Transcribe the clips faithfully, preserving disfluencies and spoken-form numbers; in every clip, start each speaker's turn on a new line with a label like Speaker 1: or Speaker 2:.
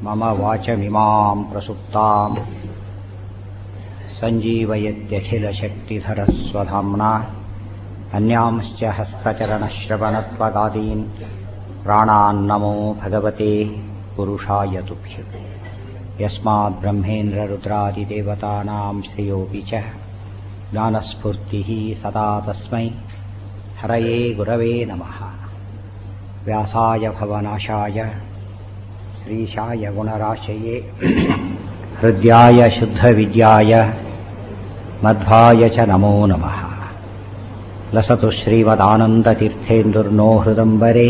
Speaker 1: मम वाचमिमां प्रसुप्तां सञ्जीवयत्यखिलशक्तिधरस्वधाम्ना अन्यांश्च हस्तचरणश्रवणत्वगादीन् प्राणान्नमो भगवते पुरुषाय तुभ्यम् यस्मात् ब्रह्मेन्द्ररुद्रादिदेवतानां श्रेयोऽपि च ज्ञानस्फूर्तिः सदा तस्मै हरये गुरवे नमः। व्यासाय भवनाशाय श्रीशाय गुणराशये हृद्याय शुद्धविद्याय मध्वाय च नमो नमः। लसतु श्रीमदानन्दतीर्थेन्दुर्नो हृदम्बरे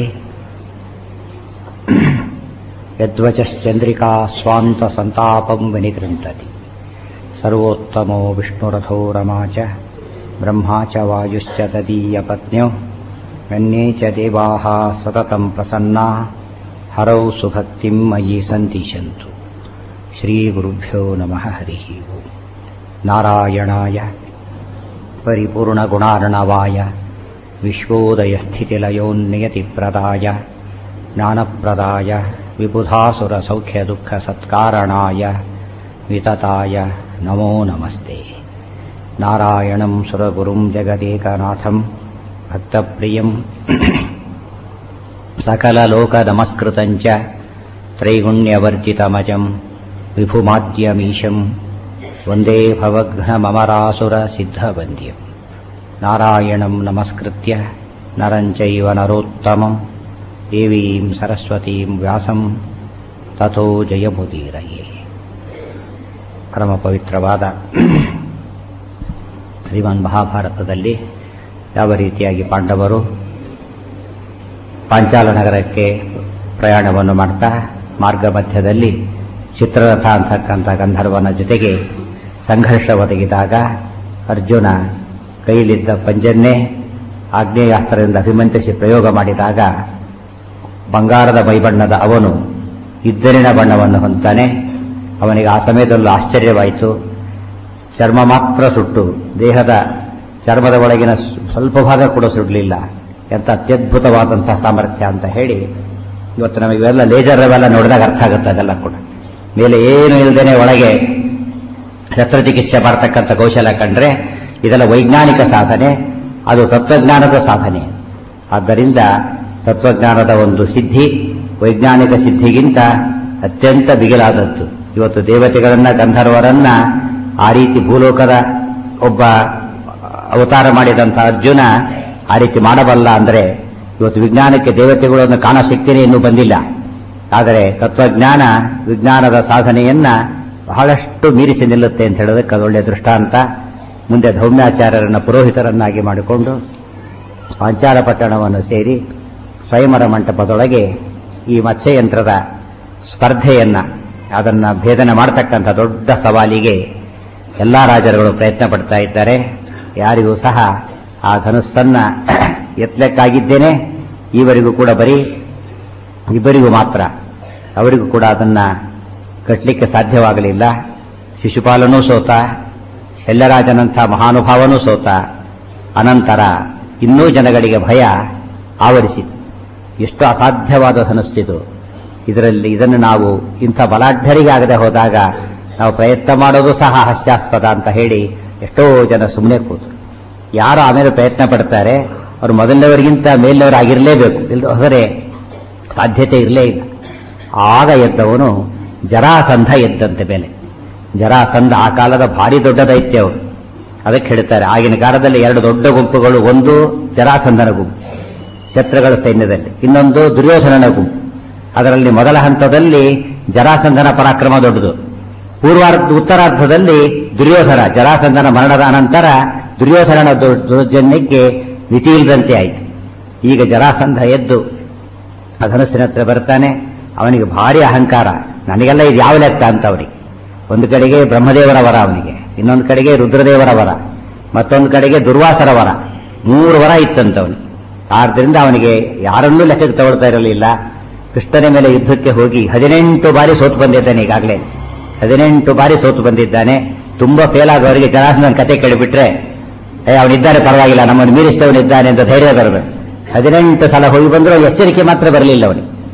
Speaker 1: यद्वचश्चन्द्रिका स्वान्तसन्तापं विनिकृन्तति। सर्वोत्तमो विष्णुरथो रमा च ब्रह्मा च वायुश्च तदीयपत्न्यो अन्ये च देवाः सततं प्रसन्ना हरौ सुभक्तिं मयि सन्तिषन्तु। श्रीगुरुभ्यो नमः। हरिः ओम्। नारायणाय परिपूर्णगुणार्णवाय विश्वोदयस्थितिलयोन्नियतिप्रदाय ज्ञानप्रदाय विबुधासुरसौख्यदुःखसत्कारणाय वितताय नमो नमस्ते। नारायणं सुरगुरुं जगदेकनाथं भक्तप्रियं सकललोकनमस्कृतं च त्रैगुण्यवर्जितमजं विभुमाद्यमीशं वन्दे भवघ्नममरासुरसिद्धवन्द्यं। नारायणं नमस्कृत्य नरं चैव नरोत्तमं देवीं सरस्वतीं व्यासं ततो ಜಯಮುದೀರಯೇ. ಪರಮ ಪವಿತ್ರವಾದ ಶ್ರೀಮನ್ ಮಹಾಭಾರತದಲ್ಲಿ ಯಾವ ರೀತಿಯಾಗಿ ಪಾಂಡವರು ಪಾಂಚಾಲ ನಗರಕ್ಕೆ ಪ್ರಯಾಣವನ್ನು ಮಾಡ್ತಾ ಮಾರ್ಗ ಮಧ್ಯದಲ್ಲಿ ಚಿತ್ರರಥ ಅಂತಕ್ಕಂಥ ಗಂಧರ್ವನ ಜೊತೆಗೆ ಸಂಘರ್ಷ ಒದಗಿದಾಗ ಅರ್ಜುನ ಕೈಲಿದ್ದ ಪಂಜನ್ನೇ ಆಗ್ನೇಯಾಸ್ತ್ರದಿಂದ ಅಭಿಮಂತ್ರಿಸಿ ಪ್ರಯೋಗ ಮಾಡಿದಾಗ ಬಂಗಾರದ ಮೈಬಣ್ಣದ ಅವನು ಇದ್ದರಿನ ಬಣ್ಣವನ್ನು ಹೊಂತಾನೆ. ಅವನಿಗೆ ಆ ಸಮಯದಲ್ಲೂ ಆಶ್ಚರ್ಯವಾಯಿತು. ಚರ್ಮ ಮಾತ್ರ ಸುಟ್ಟು ದೇಹದ ಚರ್ಮದ ಒಳಗಿನ ಸ್ವಲ್ಪ ಭಾಗ ಕೂಡ ಸುಡಲಿಲ್ಲ. ಎಂಥ ಅತ್ಯದ್ಭುತವಾದಂತಹ ಸಾಮರ್ಥ್ಯ ಅಂತ ಹೇಳಿ ಇವತ್ತು ನಮಗೆ ಇವೆಲ್ಲ ಲೇಜರ್ ಅವೆಲ್ಲ ನೋಡಿದಾಗ ಅರ್ಥ ಆಗುತ್ತೆ. ಅದೆಲ್ಲ ಕೂಡ ಮೇಲೆ ಏನು ಇಲ್ಲದೇನೆ ಒಳಗೆ ಶಸ್ತ್ರಚಿಕಿತ್ಸೆ ಮಾಡತಕ್ಕಂಥ ಕೌಶಲ ಕಂಡ್ರೆ ಇದೆಲ್ಲ ವೈಜ್ಞಾನಿಕ ಸಾಧನೆ, ಅದು ತತ್ವಜ್ಞಾನದ ಸಾಧನೆ. ಆದ್ದರಿಂದ ತತ್ವಜ್ಞಾನದ ಒಂದು ಸಿದ್ಧಿ ವೈಜ್ಞಾನಿಕ ಸಿದ್ಧಿಗಿಂತ ಅತ್ಯಂತ ಬಿಗಿಲಾದದ್ದು. ಇವತ್ತು ದೇವತೆಗಳನ್ನ ಗಂಧರ್ವರನ್ನ ಆ ರೀತಿ ಭೂಲೋಕದ ಒಬ್ಬ ಅವತಾರ ಮಾಡಿದಂಥ ಅರ್ಜುನ ಆ ರೀತಿ ಮಾಡಬಲ್ಲ ಅಂದರೆ ಇವತ್ತು ವಿಜ್ಞಾನಕ್ಕೆ ದೇವತೆಗಳನ್ನು ಕಾಣೋ ಶಕ್ತಿನೇ ಇನ್ನೂ ಬಂದಿಲ್ಲ. ಆದರೆ ತತ್ವಜ್ಞಾನ ವಿಜ್ಞಾನದ ಸಾಧನೆಯನ್ನ ಬಹಳಷ್ಟು ಮೀರಿಸಿ ನಿಲ್ಲುತ್ತೆ ಅಂತ ಹೇಳೋದಕ್ಕೆ ಅದೊಳ್ಳೆಯ ದೃಷ್ಟಾಂತ. ಮುಂದೆ ಧೌಮ್ಯಾಚಾರ್ಯರನ್ನ ಪುರೋಹಿತರನ್ನಾಗಿ ಮಾಡಿಕೊಂಡು ಪಾಂಚಾಲ ಪಟ್ಟಣವನ್ನು ಸೇರಿ ಸ್ವಯಂವರ ಮಂಟಪದೊಳಗೆ ಈ ಮತ್ಸ್ಯಯಂತ್ರದ ಸ್ಪರ್ಧೆಯನ್ನ ಅದನ್ನ ಭೇದನ ಮಾಡತಕ್ಕಂಥ ದೊಡ್ಡ ಸವಾಲಿಗೆ ಎಲ್ಲಾ ರಾಜರುಗಳು ಪ್ರಯತ್ನ ಪಡ್ತಾ ಇದ್ದಾರೆ. ಯಾರಿಗೂ ಸಹ ಆ ಧನುಸ್ಸನ್ನ ಎತ್ತಲಿಕ್ಕಾಗಿದ್ದೇನೆ ಈವರೆಗೂ ಕೂಡ ಬರೀ ಇಬ್ಬರಿಗೂ ಮಾತ್ರ, ಅವರಿಗೂ ಕೂಡ ಅದನ್ನ ಕಟ್ಟಲಿಕ್ಕೆ ಸಾಧ್ಯವಾಗಲಿಲ್ಲ. ಶಿಶುಪಾಲನೂ ಸೋತ, ಶಲ್ಯರಾಜನಂಥ ಮಹಾನುಭಾವನೂ ಸೋತ. ಅನಂತರ ಇನ್ನೂ ಜನಗಳಿಗೆ ಭಯ ಆವರಿಸಿತು. ಎಷ್ಟು ಅಸಾಧ್ಯವಾದ ಧನಸ್ಸಿದು. ಇದರಲ್ಲಿ ಇದನ್ನು ನಾವು ಇಂಥ ಬಲಾಢ್ಯರಿಗೆ ಆಗದೆ ಹೋದಾಗ ನಾವು ಪ್ರಯತ್ನ ಮಾಡೋದು ಸಹ ಹಾಸ್ಯಾಸ್ಪದ ಅಂತ ಹೇಳಿ ಎಷ್ಟೋ ಜನ ಸುಮ್ಮನೆ ಕೂತು. ಯಾರು ಆಮೇಲೆ ಪ್ರಯತ್ನ ಪಡ್ತಾರೆ ಅವರು ಮೊದಲನೇವರಿಗಿಂತ ಮೇಲಿನವರಾಗಿರಲೇಬೇಕು, ಇಲ್ಲ ಹೊಸರೆ ಸಾಧ್ಯತೆ ಇರಲೇ ಇಲ್ಲ. ಆಗ ಎದ್ದವನು ಜರಾಸಂಧ ಎದ್ದಂತೆ ಮೇಲೆ. ಜರಾಸಂಧ ಆ ಕಾಲದ ಭಾರಿ ದೊಡ್ಡ ದೈತ್ಯ ಅವರು. ಅದಕ್ಕೆ ಹೇಳ್ತಾರೆ ಆಗಿನ ಕಾಲದಲ್ಲಿ ಎರಡು ದೊಡ್ಡ ಗುಂಪುಗಳು, ಒಂದು ಜರಾಸಂಧನ ಗುಂಪು ಶತ್ರುಗಳ ಸೈನ್ಯದಲ್ಲಿ, ಇನ್ನೊಂದು ದುರ್ಯೋಧನನ ಗುಂಪು. ಅದರಲ್ಲಿ ಮೊದಲ ಹಂತದಲ್ಲಿ ಜರಾಸಂಧನ ಪರಾಕ್ರಮ ದೊಡ್ಡದು. ಪೂರ್ವಾರ್ಧ ಉತ್ತರಾರ್ಧದಲ್ಲಿ ದುರ್ಯೋಧನ, ಜರಾಸಂಧನ ಮರಣದ ಅನಂತರ ದುರ್ಯೋಧನನ ದೌರ್ಜನ್ಯಕ್ಕೆ ಮಿತಿ ಇಲ್ಲದಂತೆ ಆಯಿತು. ಈಗ ಜರಾಸಂಧ ಎದ್ದು ಧನುಸ್ಸಿನ ಹತ್ರ ಬರ್ತಾನೆ. ಅವನಿಗೆ ಭಾರಿ ಅಹಂಕಾರ. ನನಗೆಲ್ಲ ಇದು ಯಾವ ಲೆಕ್ಕ ಅಂತ ಅವನಿಗೆ. ಒಂದು ಕಡೆಗೆ ಬ್ರಹ್ಮದೇವರ ವರ ಅವನಿಗೆ, ಇನ್ನೊಂದು ಕಡೆಗೆ ರುದ್ರದೇವರ ವರ, ಮತ್ತೊಂದು ಕಡೆಗೆ ದುರ್ವಾಸರ ವರ. ಮೂರು ವರ ಇತ್ತಂತವನಿಗೆ. ಆದ್ದರಿಂದ ಅವನಿಗೆ ಯಾರನ್ನೂ ಲೆಕ್ಕಕ್ಕೆ ತಗೊಳ್ತಾ ಇರಲಿಲ್ಲ. ಕೃಷ್ಣನ ಮೇಲೆ ಯುದ್ಧಕ್ಕೆ ಹೋಗಿ ಹದಿನೆಂಟು ಬಾರಿ ಸೋತು ಬಂದಿದ್ದಾನೆ. ಈಗಾಗಲೇ ಹದಿನೆಂಟು ಬಾರಿ ಸೋತು ಬಂದಿದ್ದಾನೆ. ತುಂಬಾ ಫೇಲ್ ಆದವರಿಗೆ ಜರಾಸಂಧನ ಕತೆ ಕೇಳಿಬಿಟ್ರೆ ಅವನಿದ್ದಾನೆ ಪರವಾಗಿಲ್ಲ, ನಮ್ಮನ್ನು ಮೀರಿಸಿದವನಿದ್ದಾನೆ ಅಂತ ಧೈರ್ಯ ಬರಬೇಕು. ಹದಿನೆಂಟು ಸಲ ಹೋಗಿ ಬಂದರೂ ಎಚ್ಚರಿಕೆ ಮಾತ್ರ ಬರಲಿಲ್ಲ ಅವನಿಗೆ.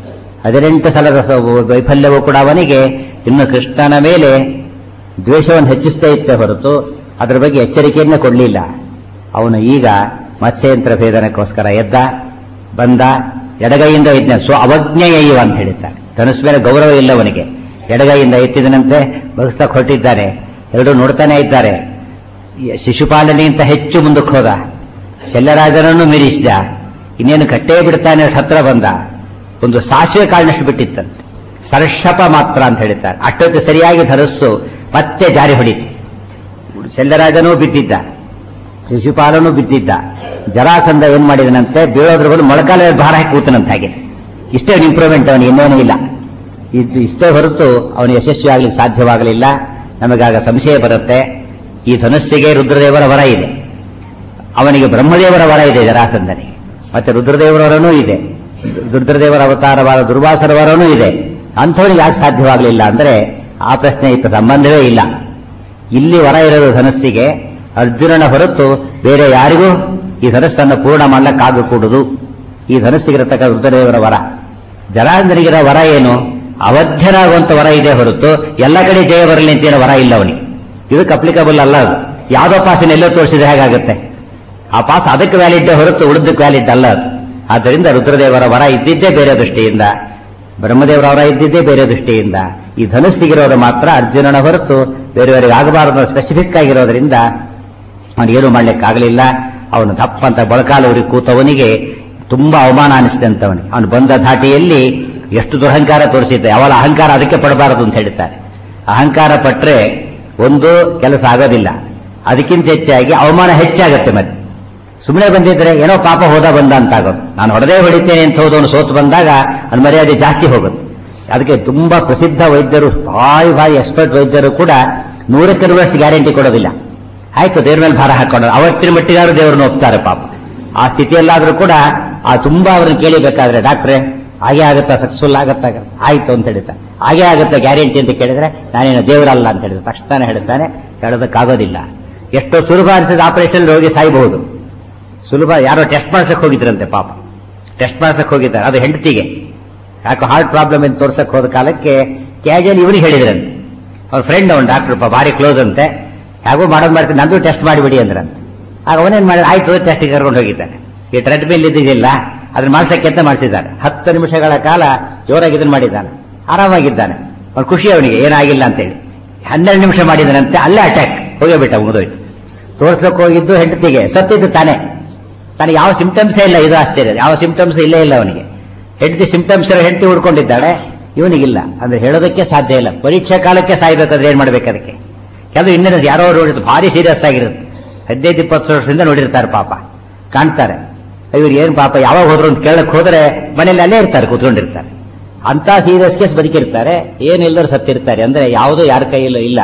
Speaker 1: ಹದಿನೆಂಟು ಸಲದ ವೈಫಲ್ಯವೂ ಕೂಡ ಅವನಿಗೆ ಇನ್ನು ಕೃಷ್ಣನ ಮೇಲೆ ದ್ವೇಷವನ್ನು ಹೆಚ್ಚಿಸ್ತಾ ಇತ್ತೇ ಹೊರತು ಅದರ ಬಗ್ಗೆ ಎಚ್ಚರಿಕೆಯನ್ನೇ ಕೊಡಲಿಲ್ಲ. ಅವನು ಈಗ ಮತ್ಸ್ಯಯಂತ್ರ ಭೇದನಕ್ಕೋಸ್ಕರ ಎದ್ದ, ಬಂದ, ಎಡಗೈಯಿಂದ ಎದ್ದ. ಸೊ ಅವಜ್ಞೆಯ ಇವ ಅಂತ ಹೇಳಿದ್ದಾನೆ. ಧನುಸ್ ಮೇಲೆ ಗೌರವ ಇಲ್ಲ ಅವನಿಗೆ. ಎಡಗೈಯಿಂದ ಎತ್ತಿದನಂತೆ ಬಗ್ಸಕ್ಕೆ ಹೊರಟಿದ್ದಾನೆ. ಎರಡೂ ನೋಡ್ತಾನೆ ಇದ್ದಾರೆ. ಶಿಶುಪಾಲನೆಗಿಂತ ಹೆಚ್ಚು ಮುಂದಕ್ಕೆ ಹೋದ. ಶಲ್ಯರಾಜನನ್ನು ಮೀರಿಸಿದ. ಇನ್ನೇನು ಕಟ್ಟೇ ಬಿಡ್ತಾನೆ ಹತ್ರ ಬಂದ. ಒಂದು ಸಾಸಿವೆ ಕಾಳಿನಷ್ಟು ಬಿಟ್ಟಿತ್ತಂತೆ. ಸರ್ಷಪ ಮಾತ್ರ ಅಂತ ಹೇಳಿದ್ದಾರೆ. ಅಷ್ಟೊತ್ತು ಸರಿಯಾಗಿ ಧರಿಸ್ತು ಮತ್ತೆ ಜಾರಿ ಹೊಡಿತು. ಶಲ್ಯರಾಜನೂ ಬಿದ್ದಿದ್ದ, ಶಿಶುಪಾಲನೂ ಬಿದ್ದಿದ್ದ. ಜರಾಸಂಧ ಏನ್ ಮಾಡಿದನಂತೆ, ಬೀಳೋದ್ರ ಬದಲು ಮೊಳಕಾಲ ಭಾರ ಹಾಕಿ ಕೂತನಂತ. ಹಾಗೆ ಇಷ್ಟೇ ಇಂಪ್ರೂವ್ಮೆಂಟ್ ಅವನಿಗೆ, ಇನ್ನೇನೂ ಇಲ್ಲ. ಇದು ಇಷ್ಟೇ ಹೊರತು ಅವನು ಯಶಸ್ವಿ ಆಗ್ಲಿಕ್ಕೆ ಸಾಧ್ಯವಾಗಲಿಲ್ಲ. ನಮಗಾಗ ಸಂಶಯ ಬರುತ್ತೆ. ಈ ಧನುಸ್ಸಿಗೆ ರುದ್ರದೇವರ ವರ ಇದೆ, ಅವನಿಗೆ ಬ್ರಹ್ಮದೇವರ ವರ ಇದೆ ಜರಾಸಂಧನಿಗೆ, ಮತ್ತೆ ರುದ್ರದೇವರವರನೂ ಇದೆ, ರುದ್ರದೇವರ ಅವತಾರವಾದ ದುರ್ವಾಸರ ವರನೂ ಇದೆ. ಅಂಥವನಿಗೆ ಯಾಕೆ ಸಾಧ್ಯವಾಗಲಿಲ್ಲ ಅಂದ್ರೆ ಆ ಪ್ರಶ್ನೆ ಇತ್ತ ಸಂಬಂಧವೇ ಇಲ್ಲ. ಇಲ್ಲಿ ವರ ಇರೋದು ಧನಸ್ಸಿಗೆ, ಅರ್ಜುನನ ಹೊರತು ಬೇರೆ ಯಾರಿಗೂ ಈ ಧನಸ್ಸನ್ನು ಪೂರ್ಣ ಮಾಡಲಿಕ್ಕಾಗಕೂಡುದು. ಈ ಧನಸ್ಸಿಗಿರತಕ್ಕ ರುದ್ರದೇವರ ವರ. ಜರಾಸಂಧನಿಗಿರೋ ವರ ಏನು? ಅವಧ್ಯನಾಗುವಂತ ವರ ಇದೆ ಹೊರತು ಎಲ್ಲ ಕಡೆ ಜಯ ಬರಲಿ ಅಂತೇನೋ ವರ ಇಲ್ಲ ಅವನಿಗೆ. ಇದಕ್ಕೆ ಅಪ್ಲಿಕಬಲ್ ಅಲ್ಲ. ಅದು ಯಾವುದೋ ಪಾಸಿನ ಎಲ್ಲೋ ತೋರಿಸಿದ್ರೆ ಹೇಗಾಗುತ್ತೆ? ಆ ಪಾಸ್ ಅದಕ್ಕೆ ವ್ಯಾಲಿಡ್ಡೇ ಹೊರತು ಉಳಿದಕ್ಕೆ ವ್ಯಾಲಿಡ್ ಅಲ್ಲ ಅದು. ಆದ್ದರಿಂದ ರುದ್ರದೇವರ ವರ ಇದ್ದಿದ್ದೇ ಬೇರೆ ದೃಷ್ಟಿಯಿಂದ, ಬ್ರಹ್ಮದೇವರ ವರ ಇದ್ದಿದ್ದೇ ಬೇರೆ ದೃಷ್ಟಿಯಿಂದ. ಈ ಧನುಸ್ಸಿಗಿರೋದು ಮಾತ್ರ ಅರ್ಜುನನ ಹೊರತು ಬೇರೆಯವರಿಗೆ ಆಗಬಾರದು ಸ್ಪೆಸಿಫಿಕ್ ಆಗಿರೋದ್ರಿಂದ ಅವನಿಗೇನು ಮಾಡ್ಲಿಕ್ಕಾಗಲಿಲ್ಲ. ಅವನು ದಪ್ಪಂತ ಮೊಳಕಾಲೂರಿ ಕೂತವನಿಗೆ ತುಂಬಾ ಅವಮಾನ ಅನಿಸಿದಂತವನಿಗೆ. ಅವನು ಬಂದ ಧಾಟಿಯಲ್ಲಿ ಎಷ್ಟು ದುರಹಂಕಾರ ತೋರಿಸಿದ್ದೆ. ಅವಳ ಅಹಂಕಾರ ಅದಕ್ಕೆ ಪಡಬಾರದು ಅಂತ ಹೇಳ್ತಾರೆ. ಅಹಂಕಾರ ಪಟ್ರೆ ಒಂದು ಕೆಲಸ ಆಗೋದಿಲ್ಲ, ಅದಕ್ಕಿಂತ ಹೆಚ್ಚಾಗಿ ಅವಮಾನ ಹೆಚ್ಚಾಗತ್ತೆ. ಮತ್ತೆ ಸುಮ್ಮನೆ ಬಂದಿದ್ರೆ ಏನೋ ಪಾಪ ಹೋದ ಬಂದ ಅಂತಾಗೋದು. ನಾನು ಹೊಡೆದೇ ಹೊಡಿತೇನೆ ಅಂತ ಹೋದವನು ಸೋತು ಬಂದಾಗ ಅದು ಮರ್ಯಾದೆ ಜಾಸ್ತಿ ಹೋಗುತ್ತೆ. ಅದಕ್ಕೆ ತುಂಬಾ ಪ್ರಸಿದ್ಧ ವೈದ್ಯರು, ಭಾರಿ ಭಾರಿ ಎಕ್ಸ್ಪರ್ಟ್ ವೈದ್ಯರು ಕೂಡ ನೂರಕ್ಕೆ ನೂರಷ್ಟು ಗ್ಯಾರಂಟಿ ಕೊಡೋದಿಲ್ಲ. ಆಯ್ತು, ದೇವ್ರ ಮೇಲೆ ಭಾರ ಹಾಕೊಂಡು ಅವತ್ತಿನ ಮಟ್ಟಿಗಾರು ದೇವರನ್ನು ಒಪ್ತಾರೆ ಪಾಪ. ಆ ಸ್ಥಿತಿಯಲ್ಲಾದ್ರೂ ಕೂಡ ಆ ತುಂಬಾ ಅವ್ರನ್ನ ಕೇಳಿಬೇಕಾದ್ರೆ, ಡಾಕ್ಟ್ರೆ ಹಾಗೆ ಆಗುತ್ತಾ, ಸಕ್ಸಸ್ಫುಲ್ ಆಗತ್ತಾ? ಆಯ್ತು ಅಂತ ಹೇಳ್ತಾರೆ. ಹಾಗೆ ಆಗುತ್ತಾ ಗ್ಯಾರಂಟಿ ಅಂತ ಕೇಳಿದ್ರೆ ನಾನೇನು ದೇವರಲ್ಲ ಅಂತ ಹೇಳಿದ್ರೆ ತಕ್ಷಣ ಹೇಳ್ತಾನೆ, ಹೇಳೋದಕ್ಕಾಗೋದಿಲ್ಲ. ಎಷ್ಟೋ ಸುಲಭ ಅನಿಸಿದ ಆಪರೇಷನ್ ರೋಗಿ ಸಾಯಬಹುದು. ಸುಲಭ. ಯಾರೋ ಟೆಸ್ಟ್ ಮಾಡ್ಸಕ್ ಹೋಗಿದ್ರಂತೆ ಪಾಪ, ಟೆಸ್ಟ್ ಮಾಡ್ಸಕ್ ಹೋಗಿದ್ದಾರೆ. ಅದು ಹೆಂಡತಿಗೆ ಯಾಕೋ ಹಾರ್ಟ್ ಪ್ರಾಬ್ಲಮ್ ಅಂತ ತೋರ್ಸಕ್ ಹೋದ ಕಾಲಕ್ಕೆ ಕ್ಯಾಜುವಲ್ ಇವನಿಗೆ ಹೇಳಿದ್ರಂತೆ. ಅವ್ರ ಫ್ರೆಂಡ್ ಅವನು ಡಾಕ್ಟರ್ ಭಾರಿ ಕ್ಲೋಸ್ ಅಂತೆ. ಹೇಗೋ ಮಾಡೋದು ಮಾಡ್ತೀನಿ, ನಂದು ಟೆಸ್ಟ್ ಮಾಡಿಬಿಡಿ ಅಂದ್ರಂತೆ. ಆಗ ಅವನೇನ್ ಮಾಡಿದ, ಆಯ್ತು ಟೆಸ್ಟ್ ಕರ್ಕೊಂಡು ಹೋಗಿದ್ದಾನೆ. ಈ ಟ್ರೆಡ್ಮಿಲ್ ಇದ್ದಿದ್ದಿಲ್ಲ, ಅದನ್ನ ಮಾಡ್ಸಕ್ಕೆ ಅಂತ ಮಾಡಿಸಿದ್ದಾನೆ. ಹತ್ತು ನಿಮಿಷಗಳ ಕಾಲ ಜೋರಾಗಿ ಇದನ್ನ ಮಾಡಿದ್ದಾನೆ, ಆರಾಮಾಗಿದ್ದಾನೆ. ಅವ್ನು ಖುಷಿ ಅವನಿಗೆ, ಏನಾಗಿಲ್ಲ ಅಂತೇಳಿ. ಹನ್ನೆರಡು ನಿಮಿಷ ಮಾಡಿದನಂತೆ, ಅಲ್ಲೇ ಅಟ್ಯಾಕ್ ಹೋಗಿಬಿಟ್ಟ. ಮುಗಿದೋಯ್ತು. ತೋರ್ಸಕ್ ಹೋಗಿದ್ದು ಹೆಂಡತಿಗೆ, ಸತ್ತಿದ್ದು ತಾನೆ. ತಾನು ಯಾವ ಸಿಂಪ್ಟಮ್ಸೇ ಇಲ್ಲ. ಇದು ಆಶ್ಚರ್ಯ, ಯಾವ ಸಿಂಪ್ಟಮ್ಸ್ ಇಲ್ಲೇ ಇಲ್ಲ ಅವನಿಗೆ. ಹೆಂಡತಿ ಸಿಂಪ್ಟಮ್ಸ್ ಹೆಂಡತಿ ಹುಡ್ಕೊಂಡಿದ್ದಾಳೆ, ಇವನಿಗಿಲ್ಲ. ಅಂದ್ರೆ ಹೇಳೋದಕ್ಕೆ ಸಾಧ್ಯ ಇಲ್ಲ. ಪರೀಕ್ಷಾ ಕಾಲಕ್ಕೆ ಸಾಯ್ಬೇಕಾದ್ರೆ ಏನ್ ಮಾಡ್ಬೇಕು ಅದಕ್ಕೆ? ಕೆಲವು ಇನ್ನೇನು ಯಾರೋ ನೋಡಿದ್ರು ಭಾರಿ ಸೀರಿಯಸ್ ಆಗಿರುತ್ತೆ. ಹದಿನೈದು ಇಪ್ಪತ್ತು ವರ್ಷದಿಂದ ನೋಡಿರ್ತಾರೆ ಪಾಪ, ಕಾಣ್ತಾರೆ. ಇವ್ರು ಏನ್ ಪಾಪ ಯಾವಾಗ ಹೋದ್ರು ಅಂತ ಕೇಳಕ್ ಹೋದ್ರೆ ಮನೇಲಿ ಅಲ್ಲೇ ಇರ್ತಾರೆ, ಕೂತ್ಕೊಂಡಿರ್ತಾರೆ. ಅಂತ ಸೀರಿಯಸ್ ಕೇಸ್ ಬದುಕಿರ್ತಾರೆ, ಏನಿಲ್ಲದ್ರು ಸತ್ತಿರ್ತಾರೆ. ಅಂದ್ರೆ ಯಾವುದೋ ಯಾರ ಕೈಯಲ್ಲೂ ಇಲ್ಲ,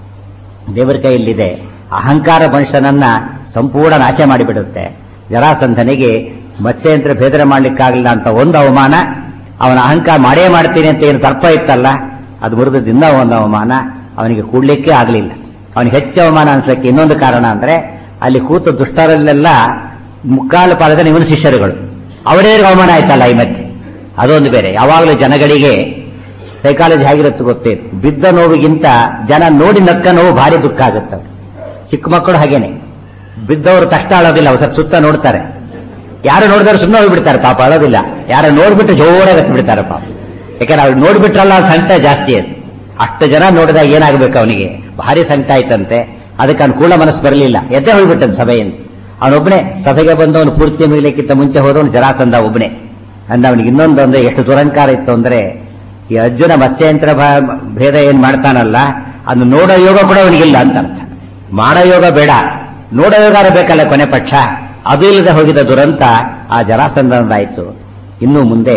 Speaker 1: ದೇವರ ಕೈಯಲ್ಲಿದೆ. ಅಹಂಕಾರ ಮನುಷ್ಯನನ್ನ ಸಂಪೂರ್ಣ ನಾಶ ಮಾಡಿಬಿಡುತ್ತೆ. ಜರಾಸಂಧನಿಗೆ ಮತ್ಸ್ಯಯಂತ್ರ ಭೇದನ ಮಾಡ್ಲಿಕ್ಕಾಗಲಿಲ್ಲ ಅಂತ ಒಂದು ಅವಮಾನ, ಅವನ ಅಹಂಕಾರ ಮಾಡೇ ಮಾಡ್ತೀನಿ ಅಂತ ಏನು ತರ್ಪ ಇತ್ತಲ್ಲ, ಅದು ಮುರಿದದಿಂದ ಒಂದು ಅವಮಾನ. ಅವನಿಗೆ ಕೂಡ್ಲಿಕ್ಕೆ ಆಗಲಿಲ್ಲ. ಅವನಿಗೆ ಹೆಚ್ಚು ಅವಮಾನ ಅನ್ಸಲಿಕ್ಕೆ ಇನ್ನೊಂದು ಕಾರಣ ಅಂದ್ರೆ, ಅಲ್ಲಿ ಕೂತ ದುಷ್ಟರಲ್ಲೆಲ್ಲ ಮುಕ್ಕಾಲು ಪಾಲದ ಇವನು ಶಿಷ್ಯರುಗಳು, ಅವರೇ ಅವಮಾನ ಆಯ್ತಲ್ಲ ಈ ಮಧ್ಯೆ. ಅದೊಂದು ಬೇರೆ. ಯಾವಾಗಲೂ ಜನಗಳಿಗೆ ಸೈಕಾಲಜಿ ಹೇಗಿರುತ್ತೆ ಗೊತ್ತೇ, ಬಿದ್ದ ನೋವಿಗಿಂತ ಜನ ನೋಡಿ ನಕ್ಕ ನೋವು ಭಾರಿ ದುಃಖ ಆಗುತ್ತೆ. ಚಿಕ್ಕ ಮಕ್ಕಳು ಹಾಗೇನೆ, ಬಿದ್ದವರು ತಕ್ಷಣ ಅಳೋದಿಲ್ಲ, ಅವ್ರು ಸುತ್ತ ನೋಡ್ತಾರೆ. ಯಾರು ನೋಡಿದ್ರೆ ಸುಮ್ಮನೆ ಹೋಗ್ಬಿಡ್ತಾರೆ ಪಾಪ, ಅಳೋದಿಲ್ಲ. ಯಾರು ನೋಡ್ಬಿಟ್ಟು ಜೋರಾಗಿ ಹತ್ತು ಬಿಡ್ತಾರೆ ಪಾಪ. ಯಾಕಂದ್ರೆ ಅವ್ರು ನೋಡ್ಬಿಟ್ರಲ್ಲ ಸಂಕಟ ಜಾಸ್ತಿ. ಅದು ಅಷ್ಟು ಜನ ನೋಡಿದಾಗ ಏನಾಗಬೇಕು ಅವನಿಗೆ, ಭಾರಿ ಸಂಕಟ ಆಯ್ತಂತೆ. ಅದಕ್ಕೆ ಅನುಕೂಲ ಮನಸ್ಸು ಬರಲಿಲ್ಲ, ಎದ್ದೇ ಹೋಗ್ಬಿಟ್ಟಂತ ಸಭೆಯಿಂದ. ಅವನೊಬ್ಬನೇ ಸಭೆಗೆ ಬಂದವನು ಪೂರ್ತಿ ಮುಗಿಲಿಕ್ಕಿಂತ ಮುಂಚೆ ಹೋದವನು ಜರಾಸಂಧ ಒಬ್ಬನೇ. ಅಂದ್ರೆ ಅವನಿಗೆ ಇನ್ನೊಂದು ಅಂದ್ರೆ ಎಷ್ಟು ದುರಂಕಾರ ಇತ್ತು ಅಂದ್ರೆ, ಈ ಅರ್ಜುನ ಮತ್ಸ್ಯಯಂತ್ರ ಭೇದ ಏನ್ ಮಾಡ್ತಾನಲ್ಲ, ಅದು ನೋಡೋ ಯೋಗ ಕೂಡ ಅವನಿಗಿಲ್ಲ ಅಂತ ಅರ್ಥ. ಮಾಡೋ ಯೋಗ ಬೇಡ, ನೋಡೋ ಯೋಗ ಬೇಕಲ್ಲ ಕೊನೆ ಪಕ್ಷ. ಅದು ಇಲ್ಲದೆ ಹೋಗಿದ್ದ ದುರಂತ ಆ ಜರಾಸಂಧನದಾಯಿತು. ಇನ್ನು ಮುಂದೆ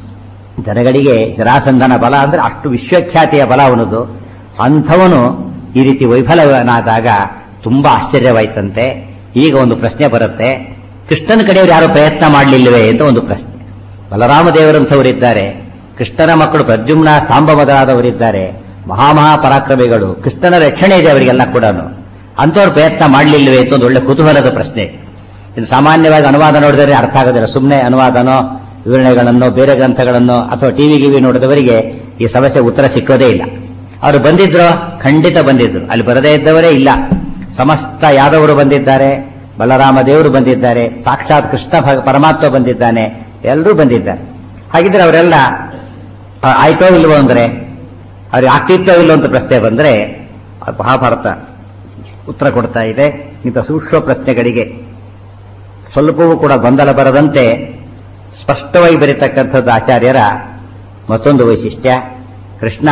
Speaker 1: ಜನಗಳಿಗೆ ಜರಾಸಂಧನ ಬಲ ಅಂದ್ರೆ ಅಷ್ಟು ವಿಶ್ವಖ್ಯಾತಿಯ ಬಲ ಅವನದು. ಅಂಥವನು ಈ ರೀತಿ ವೈಫಲನಾದಾಗ ತುಂಬಾ ಆಶ್ಚರ್ಯವಾಯ್ತಂತೆ. ಈಗ ಒಂದು ಪ್ರಶ್ನೆ ಬರುತ್ತೆ, ಕೃಷ್ಣನ ಕಡೆಯವರು ಯಾರು ಪ್ರಯತ್ನ ಮಾಡಲಿಲ್ಲವೇ ಅಂತ ಒಂದು ಪ್ರಶ್ನೆ. ಬಲರಾಮದೇವರಂಥವರಿದ್ದಾರೆ, ಕೃಷ್ಣನ ಮಕ್ಕಳು ಪ್ರದ್ಯುಮ್ನ ಸಾಂಬ ಮೊದಲಾದವರಿದ್ದಾರೆ, ಮಹಾಮಹಾ ಪರಾಕ್ರಮಿಗಳು, ಕೃಷ್ಣನ ರಕ್ಷಣೆ ಇದೆ ಅವರಿಗೆಲ್ಲ ಕೂಡ. ಅಂಥವ್ರು ಪ್ರಯತ್ನ ಮಾಡಲಿಲ್ಲವೇ ಅಂತ ಒಂದು ಒಳ್ಳೆ ಕುತೂಹಲದ ಪ್ರಶ್ನೆ. ಇದು ಸಾಮಾನ್ಯವಾಗಿ ಅನುವಾದ ನೋಡಿದರೆ ಅರ್ಥ ಆಗೋದಿಲ್ಲ. ಸುಮ್ಮನೆ ಅನುವಾದನೋ ವಿವರಣೆಗಳನ್ನು ಬೇರೆ ಗ್ರಂಥಗಳನ್ನು ಅಥವಾ ಟಿವಿ ಗಿವಿ ನೋಡಿದವರಿಗೆ ಈ ಸಮಸ್ಯೆ ಉತ್ತರ ಸಿಕ್ಕೋದೇ ಇಲ್ಲ. ಅವರು ಬಂದಿದ್ರು, ಖಂಡಿತ ಬಂದಿದ್ರು. ಅಲ್ಲಿ ಬರದೇ ಇದ್ದವರೇ ಇಲ್ಲ. ಸಮಸ್ತ ಯಾದವರು ಬಂದಿದ್ದಾರೆ, ಬಲರಾಮ ದೇವರು ಬಂದಿದ್ದಾರೆ, ಸಾಕ್ಷಾತ್ ಕೃಷ್ಣ ಪರಮಾತ್ಮ ಬಂದಿದ್ದಾನೆ, ಎಲ್ಲರೂ ಬಂದಿದ್ದಾರೆ. ಹಾಗಿದ್ರೆ ಅವರೆಲ್ಲ ಆಯ್ತೋ ಇಲ್ವೋ ಅಂದ್ರೆ, ಅವ್ರಿಗೆ ಆಗ್ತಿತ್ತೋ ಇಲ್ಲೋ ಅಂತ ಪ್ರಶ್ನೆ ಬಂದ್ರೆ ಮಹಾಭಾರತ ಉತ್ತರ ಕೊಡ್ತಾ ಇದೆ. ಇಂಥ ಸೂಕ್ಷ್ಮ ಪ್ರಶ್ನೆಗಳಿಗೆ ಸ್ವಲ್ಪವೂ ಕೂಡ ಗೊಂದಲ ಬರದಂತೆ ಸ್ಪಷ್ಟವಾಗಿ ಬರೀತಕ್ಕಂಥದ್ದು ಆಚಾರ್ಯರ ಮತ್ತೊಂದು ವೈಶಿಷ್ಟ್ಯ. ಕೃಷ್ಣ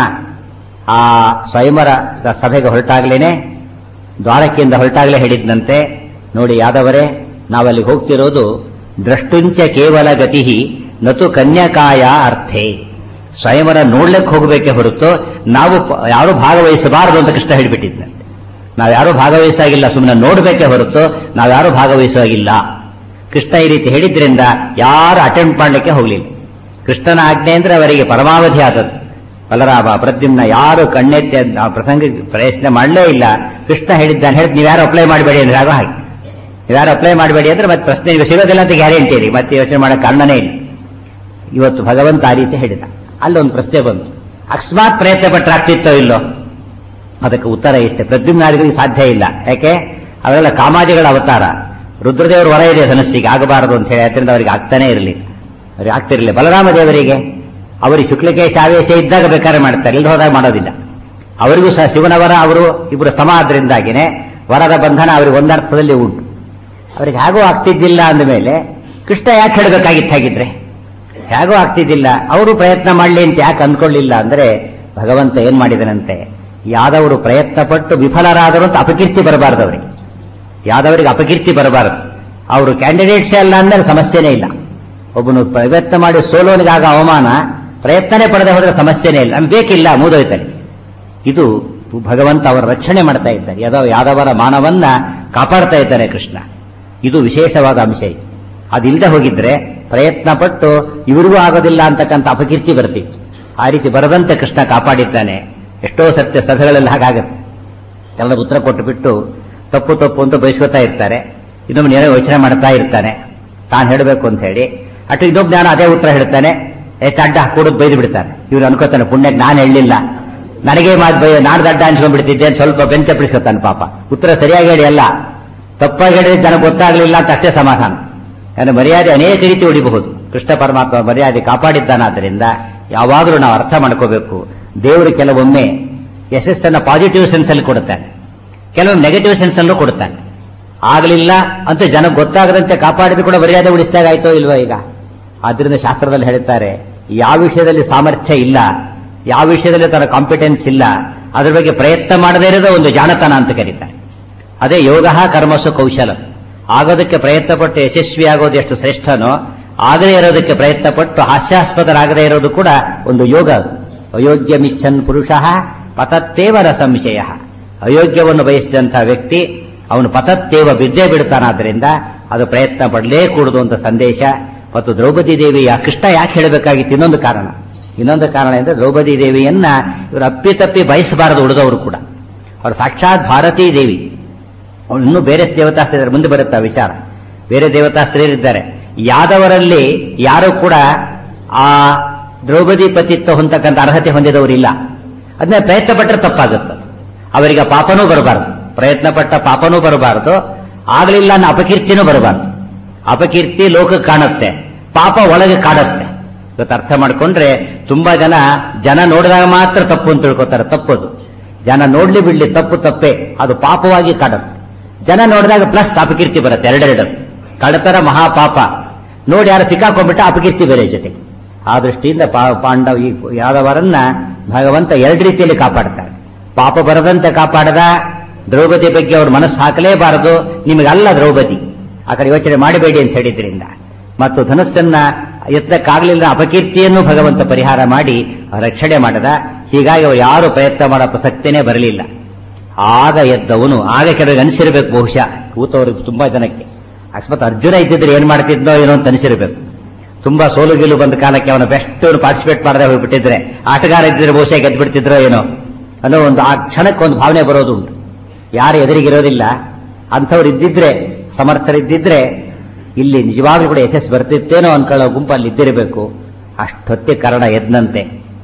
Speaker 1: ಆ ಸ್ವಯಂವರದ ಸಭೆಗೆ ಹೊರಟಾಗ್ಲೇನೆ, ದ್ವಾರಕೆಯಿಂದ ಹೊರಟಾಗ್ಲೇ ಹೇಳಿದ್ನಂತೆ, ನೋಡಿ ಯಾದವರೇ, ನಾವಲ್ಲಿ ಹೋಗ್ತಿರೋದು ದ್ರಷ್ಟುಂಚ ಕೇವಲ ಗತಿ ನತು ಕನ್ಯಕಾಯ ಅರ್ಥೇ. ಸ್ವಯಂವರ ನೋಡ್ಲಿಕ್ಕೆ ಹೋಗಬೇಕೆ ಹೊರತು ನಾವು ಯಾರು ಭಾಗವಹಿಸಬಾರದು ಅಂತ ಕೃಷ್ಣ ಹೇಳಿಬಿಟ್ಟಿದ್ನಂತೆ. ನಾವ್ಯಾರು ಭಾಗವಹಿಸಾಗಿಲ್ಲ, ಸುಮ್ಮನೆ ನೋಡ್ಬೇಕೆ ಹೊರತು ನಾವ್ಯಾರು ಭಾಗವಹಿಸುವಾಗಿಲ್ಲ. ಕೃಷ್ಣ ಈ ರೀತಿ ಹೇಳಿದ್ರಿಂದ ಯಾರು ಅಟೆಂಡ್ ಮಾಡಲಿಕ್ಕೆ ಹೋಗ್ಲಿಲ್ಲ. ಕೃಷ್ಣನ ಆಜ್ಞೆ ಅಂದ್ರೆ ಅವರಿಗೆ ಪರಮಾವಧಿ ಆದದ್ದು. ಬಲರಾಮ ಪ್ರದ್ಯುಮ್ನ ಯಾರು ಕಣ್ಣೆತ್ತಿ ಆ ಪ್ರಸಂಗ ಪ್ರಯತ್ನ ಮಾಡಲೇ ಇಲ್ಲ. ಕೃಷ್ಣ ಹೇಳಿದ್ದಾನೆ, ಹೇಳಿ ನೀವ್ಯಾರು ಅಪ್ಲೈ ಮಾಡಬೇಡಿ ಅಂದ್ರೆ ಆಗೋ ಹಾಗೆ. ನೀವ್ಯಾರು ಅಪ್ಲೈ ಮಾಡಬೇಡಿ ಅಂದ್ರೆ ಮತ್ತೆ ಪ್ರಶ್ನೆ ನೀವು ಸಿಗೋದಿಲ್ಲ ಅಂತ ಗ್ಯಾರಂಟಿ ಇದೆ, ಮತ್ತೆ ಯೋಚನೆ ಮಾಡೋ ಕಾರಣನೇ ಇಲ್ಲ. ಇವತ್ತು ಭಗವಂತ ಆ ರೀತಿ ಹೇಳಿದ. ಅಲ್ಲೊಂದು ಪ್ರಶ್ನೆ ಬಂತು, ಅಕಸ್ಮಾತ್ ಪ್ರಯತ್ನ ಪಟ್ಟರೆ ಆಗ್ತಿತ್ತೋ ಇಲ್ಲೋ? ಅದಕ್ಕೆ ಉತ್ತರ ಇಷ್ಟೇ, ಪ್ರದ್ಯುಮ್ನಾದಿಗಳಿಗೆ ಸಾಧ್ಯ ಇಲ್ಲ. ಯಾಕೆ? ಅವರೆಲ್ಲ ಕಾಮಾದಿಗಳ ಅವತಾರ. ರುದ್ರದೇವರು ವರ ಇದೆ ಧನಸ್ಸಿಗೆ, ಆಗಬಾರದು ಅಂತ ಹೇಳಿ, ಅದರಿಂದ ಅವರಿಗೆ ಆಗ್ತಾನೆ ಇರಲಿಲ್ಲ, ಅವ್ರಿಗೆ ಆಗ್ತಿರಲಿಲ್ಲ. ಬಲರಾಮ ದೇವರಿಗೆ ಅವರಿಗೆ ಶುಕ್ಲಕೇಶ ಆವೇಶ ಇದ್ದಾಗ ಬೇಕಾದ್ರೆ ಮಾಡ್ತಾರೆ, ಇಲ್ಲಿ ಹೋದಾಗ ಮಾಡೋದಿಲ್ಲ. ಅವರಿಗೂ ಸಹ ಶಿವನವರ ಅವರು ಇಬ್ಬರು ಸಮ ಆದ್ರಿಂದಾಗಿನೇ ವರದ ಬಂಧನ ಅವರಿಗೆ ಒಂದರ್ಥದಲ್ಲಿ ಉಂಟು. ಅವರಿಗೆ ಹೇಗೋ ಆಗ್ತಿದ್ದಿಲ್ಲ ಅಂದಮೇಲೆ ಕೃಷ್ಣ ಯಾಕೆ ಹೇಳಬೇಕಾಗಿತ್ತು? ಹಾಗಿದ್ರೆ ಹೇಗೋ ಆಗ್ತಿದ್ದಿಲ್ಲ, ಅವರು ಪ್ರಯತ್ನ ಮಾಡಲಿ ಅಂತ ಯಾಕೆ ಅಂದ್ಕೊಳ್ಳಿಲ್ಲ ಅಂದ್ರೆ ಭಗವಂತ ಏನ್ ಮಾಡಿದನಂತೆ, ಯಾದವರು ಪ್ರಯತ್ನ ಪಟ್ಟು ವಿಫಲರಾದರು ಅಂತ ಅಪಕೀರ್ತಿ ಬರಬಾರದು ಅವರಿಗೆ. ಯಾದವರಿಗೆ ಅಪಕೀರ್ತಿ ಬರಬಾರದು. ಅವರು ಕ್ಯಾಂಡಿಡೇಟ್ಸೇ ಅಲ್ಲ ಅಂದ್ರೆ ಸಮಸ್ಯೆನೇ ಇಲ್ಲ. ಒಬ್ಬನು ಪ್ರಯತ್ನ ಮಾಡಿ ಸೋಲೋನಿಗಾಗ ಅವಮಾನ, ಪ್ರಯತ್ನನೇ ಪಡೆದ ಹೋದ್ರೆ ಸಮಸ್ಯೆನೇ ಇಲ್ಲ, ನಮ್ಗೆ ಬೇಕಿಲ್ಲ, ಮೂದೋಯ್ತಾನೆ. ಇದು ಭಗವಂತ ಅವರ ರಕ್ಷಣೆ ಮಾಡ್ತಾ ಇದ್ದಾರೆ, ಯಾದವ ಯಾದವರ ಮಾನವನ್ನ ಕಾಪಾಡ್ತಾ ಇದ್ದಾರೆ ಕೃಷ್ಣ. ಇದು ವಿಶೇಷವಾದ ಅಂಶ. ಇದು ಅದಿಲ್ಲದೆ ಹೋಗಿದ್ರೆ ಪ್ರಯತ್ನ ಪಟ್ಟು ಇವರಿಗೂ ಆಗೋದಿಲ್ಲ ಅಂತಕ್ಕಂಥ ಅಪಕೀರ್ತಿ ಬರ್ತಿತ್ತು. ಆ ರೀತಿ ಬರದಂತೆ ಕೃಷ್ಣ ಕಾಪಾಡಿದ್ದಾನೆ. ಎಷ್ಟೋ ಸತ್ಯ ಸಭೆಗಳಲ್ಲಿ ಹಾಗಾಗತ್ತೆ, ಎಲ್ಲ ಉತ್ತರ ಕೊಟ್ಟು ಬಿಟ್ಟು ತಪ್ಪು ತಪ್ಪು ಅಂತ ಬಯಸ್ಕೊತಾ ಇರ್ತಾರೆ. ಇನ್ನೊಮ್ಮೆ ನೇರ ಯೋಚನೆ ಮಾಡ್ತಾ ಇರ್ತಾನೆ ತಾನು ಹೇಳಬೇಕು ಅಂತ ಹೇಳಿ. ಅಷ್ಟು ಇನ್ನೊಬ್ಬ ಜ್ಞಾನ ಅದೇ ಉತ್ತರ ಹೇಳ್ತಾನೆ, ಎಷ್ಟು ಅಡ್ಡ ಹಾಕೊಡೋದು ಬೈದು ಬಿಡ್ತಾನೆ. ಇವ್ರು ಅನ್ಕೋತಾನೆ, ಪುಣ್ಯಕ್ಕೆ ನಾನು ಹೇಳಲಿಲ್ಲ, ನನಗೆ ಮಾತು ಬೈ ನಾನು ದಡ್ಡ ಅನ್ಸ್ಕೊಂಡ್ಬಿಡ್ತಿದ್ದೆ, ಸ್ವಲ್ಪ ಬೆಂಚ ಬಿಡಿಸ್ಕೊತಾನೆ. ಪಾಪ ಉತ್ತರ ಸರಿಯಾಗಿ ಹೇಳಿ ಅಲ್ಲ, ತಪ್ಪಾಗಿ ಹೇಳಿದ್ರೆ ಜನ ಗೊತ್ತಾಗ್ಲಿಲ್ಲ ಅಂತ ಅಷ್ಟೇ ಸಮಾಧಾನ. ಯಾಕಂದ್ರೆ ಮರ್ಯಾದೆ ಅನೇಕ ರೀತಿ ಉಳಿಬಹುದು. ಕೃಷ್ಣ ಪರಮಾತ್ಮ ಮರ್ಯಾದೆ ಕಾಪಾಡಿದ್ದಾನಾದ್ರಿಂದ ಯಾವಾಗಲೂ ನಾವು ಅರ್ಥ ಮಾಡ್ಕೋಬೇಕು. ದೇವರು ಕೆಲವೊಮ್ಮೆ ಯಶಸ್ಸನ್ನ ಪಾಸಿಟಿವ್ ಸೆನ್ಸ್ ಅಲ್ಲಿ ಕೊಡುತ್ತಾನೆ, ಕೆಲವೊಮ್ಮೆ ನೆಗೆಟಿವ್ ಸೆನ್ಸ್ ಅಲ್ಲೂ ಕೊಡುತ್ತಾನೆ. ಆಗಲಿಲ್ಲ ಅಂತ ಜನ ಗೊತ್ತಾಗದಂತೆ ಕಾಪಾಡಿದ್ರು ಕೂಡ ಮರ್ಯಾದೆ ಉಳಿಸಿದಾಗ ಆಯ್ತೋ ಇಲ್ವಾ ಈಗ? ಆದ್ರಿಂದ ಶಾಸ್ತ್ರದಲ್ಲಿ ಹೇಳ್ತಾರೆ, ಯಾವ ವಿಷಯದಲ್ಲಿ ಸಾಮರ್ಥ್ಯ ಇಲ್ಲ, ಯಾವ ವಿಷಯದಲ್ಲಿ ತನ್ನ ಕಾಂಪಿಟೆನ್ಸ್ ಇಲ್ಲ, ಅದ್ರ ಬಗ್ಗೆ ಪ್ರಯತ್ನ ಮಾಡದೇ ಇರೋದೇ ಒಂದು ಜಾಣತನ ಅಂತ ಕರೀತಾರೆ. ಅದೇ ಯೋಗ ಕರ್ಮಸು ಕೌಶಲ. ಆಗೋದಕ್ಕೆ ಪ್ರಯತ್ನ ಪಟ್ಟು ಯಶಸ್ವಿ ಆಗೋದು ಎಷ್ಟು ಶ್ರೇಷ್ಠನೋ, ಆಗದೇ ಇರೋದಕ್ಕೆ ಪ್ರಯತ್ನ ಪಟ್ಟು ಹಾಸ್ಯಾಸ್ಪದರಾಗದೇ ಇರೋದು ಕೂಡ ಒಂದು ಯೋಗ. ಅಯೋಗ್ಯ ಮಿಚ್ಚನ್ ಪುರುಷ ಪತತ್ತೇವ ನ ಸಂಶಯ. ಅಯೋಗ್ಯವನ್ನು ಬಯಸಿದಂತಹ ವ್ಯಕ್ತಿ ಅವನು ಪತತ್ತೇವ ಬಿದ್ದೇ ಬಿಡ್ತಾನಾದ್ರಿಂದ ಅದು ಪ್ರಯತ್ನ ಪಡಲೇ ಕೂಡುದು ಅಂತ ಸಂದೇಶ. ಮತ್ತು ದ್ರೌಪದಿ ದೇವಿಯ ಕೃಷ್ಣ ಯಾಕೆ ಹೇಳಬೇಕಾಗಿತ್ತು? ಇನ್ನೊಂದು ಕಾರಣ ಇನ್ನೊಂದು ಕಾರಣ ಅಂದ್ರೆ ದ್ರೌಪದಿ ದೇವಿಯನ್ನ ಇವರು ಅಪ್ಪಿತಪ್ಪಿ ಬಯಸಬಾರದು ಉಳಿದವರು ಕೂಡ. ಅವರು ಸಾಕ್ಷಾತ್ ಭಾರತೀ ದೇವಿ. ಅವಳು ಇನ್ನೂ ಬೇರೆ ದೇವತಾಸ್ತ್ರೀಯರು ಮುಂದೆ ಬರುತ್ತಾ ವಿಚಾರ. ಬೇರೆ ದೇವತಾಸ್ತ್ರೀಯರಿದ್ದಾರೆ. ಯಾದವರಲ್ಲಿ ಯಾರು ಕೂಡ ಆ ದ್ರೌಪದಿ ಪತಿತ್ವ ಹೊಂದತಕ್ಕಂಥ ಅರ್ಹತೆ ಹೊಂದಿದವರಿಲ್ಲ. ಅದನ್ನ ಪ್ರಯತ್ನ ಪಟ್ಟರೆ ತಪ್ಪಾಗುತ್ತೆ. ಅವರಿಗೆ ಪಾಪನೂ ಬರಬಾರದು, ಪ್ರಯತ್ನ ಪಟ್ಟ ಪಾಪನೂ ಬರಬಾರದು, ಆಗಲಿಲ್ಲ ಅನ್ನೋ ಅಪಕೀರ್ತಿನೂ ಬರಬಾರದು. ಅಪಕೀರ್ತಿ ಲೋಕಕ್ಕೆ ಕಾಣುತ್ತೆ, ಪಾಪ ಒಳಗೆ ಕಾಡುತ್ತೆ. ಇವತ್ತು ಅರ್ಥ ಮಾಡ್ಕೊಂಡ್ರೆ ತುಂಬಾ ಜನ ಜನ ನೋಡಿದಾಗ ಮಾತ್ರ ತಪ್ಪು ಅಂತ ತಿಳ್ಕೊತಾರೆ. ತಪ್ಪದು. ಜನ ನೋಡ್ಲಿ ಬಿಡ್ಲಿ ತಪ್ಪು ತಪ್ಪೇ, ಅದು ಪಾಪವಾಗಿ ಕಾಡುತ್ತೆ. ಜನ ನೋಡಿದಾಗ ಪ್ಲಸ್ ಅಪಕೀರ್ತಿ ಬರುತ್ತೆ, ಎರಡೆರಡು. ಕಳ್ಳತನ ಮಹಾಪಾಪ ನೋಡಿ ಯಾರು ಸಿಕ್ಕಾಕೊಂಡ್ಬಿಟ್ಟ ಅಪಕೀರ್ತಿ ಬೇರೆ ಜೊತೆ. ಆ ದೃಷ್ಟಿಯಿಂದ ಪಾಂಡವ ಈ ಯಾದವರನ್ನ ಭಗವಂತ ಎರಡು ರೀತಿಯಲ್ಲಿ ಕಾಪಾಡ್ತಾರೆ. ಪಾಪ ಬರದಂತೆ ಕಾಪಾಡದ. ದ್ರೌಪದಿ ಬಗ್ಗೆ ಅವ್ರ ಮನಸ್ಸು ಹಾಕಲೇಬಾರದು, ನಿಮಗಲ್ಲ ದ್ರೌಪದಿ, ಆ ಕಡೆ ಯೋಚನೆ ಮಾಡಬೇಡಿ ಅಂತ ಹೇಳಿದ್ರಿಂದ. ಮತ್ತು ಧನಸ್ಸನ್ನ ಎತ್ತಕ್ಕಾಗಲಿಲ್ಲ ಅಪಕೀರ್ತಿಯನ್ನು ಭಗವಂತ ಪರಿಹಾರ ಮಾಡಿ ರಕ್ಷಣೆ ಮಾಡದ. ಹೀಗಾಗಿ ಅವರು ಯಾರು ಪ್ರಯತ್ನ ಮಾಡೋ ಪ್ರಸಕ್ತಿನೇ ಬರಲಿಲ್ಲ. ಆಗ ಎದ್ದವನು, ಆಗ ಕೆಲವರಿಗೆ ಅನಿಸಿರ್ಬೇಕು ಬಹುಶಃ, ಕೂತವ್ರಿಗೆ ತುಂಬಾ ಜನಕ್ಕೆ, ಅಕಸ್ಮಾತ್ ಅರ್ಜುನ ಇದ್ದಿದ್ರೆ ಏನ್ ಮಾಡ್ತಿದ್ನೋ ಏನೋ ಅಂತ ಅನಿಸಿರ್ಬೇಕು. ತುಂಬಾ ಸೋಲು ಗೆಲು ಬಂದ ಕಾಲಕ್ಕೆ ಅವನ ಬೆಸ್ಟ್ ಪಾರ್ಟಿಸಿಪೇಟ್ ಮಾಡದೆ ಹೋಗ್ಬಿಟ್ಟಿದ್ರೆ, ಆಟಗಾರ ಇದ್ದಿದ್ರೆ ಬಹುಶಃ ಗೆದ್ಬಿಡ್ತಿದ್ರೋ ಏನೋ ಅನ್ನೋ ಒಂದು ಆ ಕ್ಷಣಕ್ಕೆ ಒಂದು ಭಾವನೆ ಬರೋದು ಉಂಟು. ಯಾರು ಎದುರಿಗಿರೋದಿಲ್ಲ ಅಂಥವ್ರು ಇದ್ದಿದ್ರೆ, ಸಮರ್ಥರಿದ್ದಿದ್ರೆ ಇಲ್ಲಿ ನಿಜವಾಗ್ಲೂ ಕೂಡ ಯಶಸ್ಸು ಬರ್ತಿತ್ತೇನೋ ಅನ್ಕೊಳ್ಳೋ ಗುಂಪಲ್ಲಿ ಇದ್ದಿರಬೇಕು. ಅಷ್ಟೊತ್ತಿ ಕರ್ಣ ಎದ್ದಂತೆ.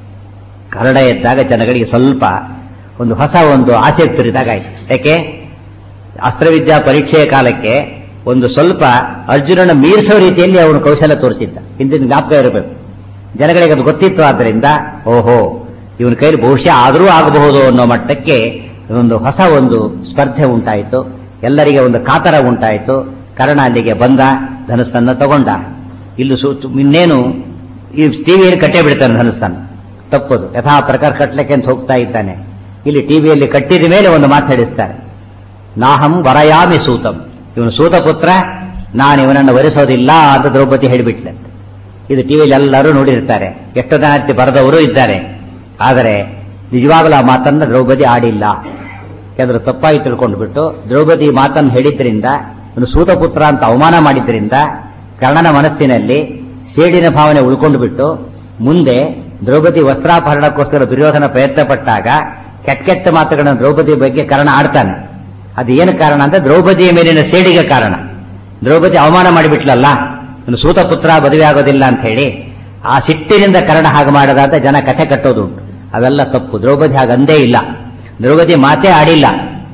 Speaker 1: ಕರ್ಣ ಎದ್ದಾಗ ಜನಗಳಿಗೆ ಸ್ವಲ್ಪ ಒಂದು ಹೊಸ ಒಂದು ಆಸೆ ತುರಿದಾಗ ಆಯ್ತು. ಯಾಕೆ ಅಸ್ತ್ರವಿದ್ಯಾ ಪರೀಕ್ಷೆಯ ಕಾಲಕ್ಕೆ ಒಂದು ಸ್ವಲ್ಪ ಅರ್ಜುನನ ಮೀರಿಸೋ ರೀತಿಯಲ್ಲಿ ಅವನು ಕೌಶಲ್ಯ ತೋರಿಸಿದ್ದ. ಹಿಂದಿನ ಜ್ಞಾಪಕ ಇರಬೇಕು. ಜನಗಳಿಗೆ ಅದು ಗೊತ್ತಿತ್ತು. ಆದ್ದರಿಂದ ಓಹೋ ಇವನ ಕೈಲಿ ಬಹುಶಃ ಆದರೂ ಆಗಬಹುದು ಅನ್ನೋ ಮಟ್ಟಕ್ಕೆ ಒಂದು ಹೊಸ ಒಂದು ಸ್ಪರ್ಧೆ ಉಂಟಾಯಿತು. ಎಲ್ಲರಿಗೆ ಒಂದು ಕಾತರ ಉಂಟಾಯಿತು. ಕರ್ಣ ಅಲ್ಲಿಗೆ ಬಂದ, ಧನುಸ್ಸನ್ನು ತಗೊಂಡ. ಇಲ್ಲಿ ಸೂತು ಇನ್ನೇನು ಈ ಟಿವಿಯಲ್ಲಿ ಕಟ್ಟೇ ಬಿಡ್ತಾನೆ ಧನುಸ್ಸನ್ನು. ತಪ್ಪದು. ಯಥಾ ಪ್ರಕಾರ ಕಟ್ಲಿಕ್ಕೆ ಅಂತ ಹೋಗ್ತಾ ಇದ್ದಾನೆ. ಇಲ್ಲಿ ಟಿವಿಯಲ್ಲಿ ಕಟ್ಟಿದ ಮೇಲೆ ಒಂದು ಮಾತಾಡಿಸ್ತಾರೆ, ನಾಹಂ ವರಯಾಮಿ ಸೂತಂ. ಇವನು ಸೂತಪುತ್ರ, ನಾನು ಇವನನ್ನು ವರಿಸೋದಿಲ್ಲ ಅಂತ ದ್ರೌಪದಿ ಹೇಳಿಬಿಟ್ಲೆ. ಇದು ಟಿವಿಯಲ್ಲಿ ಎಲ್ಲರೂ ನೋಡಿರ್ತಾರೆ, ಎಷ್ಟೋ ಜನ ಬರೆದವರು ಇದ್ದಾರೆ. ಆದರೆ ನಿಜವಾಗಲೂ ಆ ಮಾತನ್ನ ದ್ರೌಪದಿ ಆಡಿಲ್ಲ. ಯಾಕಂದ್ರೆ ತಪ್ಪಾಗಿ ತಿಳ್ಕೊಂಡು ಬಿಟ್ಟು ದ್ರೌಪದಿ ಮಾತನ್ನು ಹೇಳಿದ್ರಿಂದ, ಇವನು ಸೂತಪುತ್ರ ಅಂತ ಅವಮಾನ ಮಾಡಿದ್ರಿಂದ ಕರ್ಣನ ಮನಸ್ಸಿನಲ್ಲಿ ಸೇಡಿನ ಭಾವನೆ ಉಳ್ಕೊಂಡು ಬಿಟ್ಟು ಮುಂದೆ ದ್ರೌಪದಿ ವಸ್ತ್ರಾಪಹರಣಕ್ಕೋಸ್ಕರ ದುರ್ಯೋಧನ ಪ್ರಯತ್ನ ಪಟ್ಟಾಗ ಕೆಟ್ಟ ಕೆಟ್ಟ ಮಾತುಗಳನ್ನು ದ್ರೌಪದಿ ಬಗ್ಗೆ ಕರ್ಣ ಆಡ್ತಾನೆ. ಅದು ಏನು ಕಾರಣ ಅಂದ್ರೆ ದ್ರೌಪದಿಯ ಮೇಲಿನ ಸೇಡಿಗೆ ಕಾರಣ. ದ್ರೌಪದಿ ಅವಮಾನ ಮಾಡಿಬಿಟ್ಲಲ್ಲ, ಇನ್ನು ಸೂತಪುತ್ರ ಮದುವೆ ಆಗೋದಿಲ್ಲ ಅಂತ ಹೇಳಿ ಆ ಸಿಟ್ಟಿನಿಂದ ಕರ್ಣ ಹಾಗೆ ಮಾಡದ ಅಂತ ಜನ ಕಥೆ ಕಟ್ಟೋದು ಉಂಟು. ಅವೆಲ್ಲ ತಪ್ಪು. ದ್ರೌಪದಿ ಹಾಗಂದೇ ಇಲ್ಲ. ದ್ರೌಪದಿ ಮಾತೇ ಆಡಿಲ್ಲ.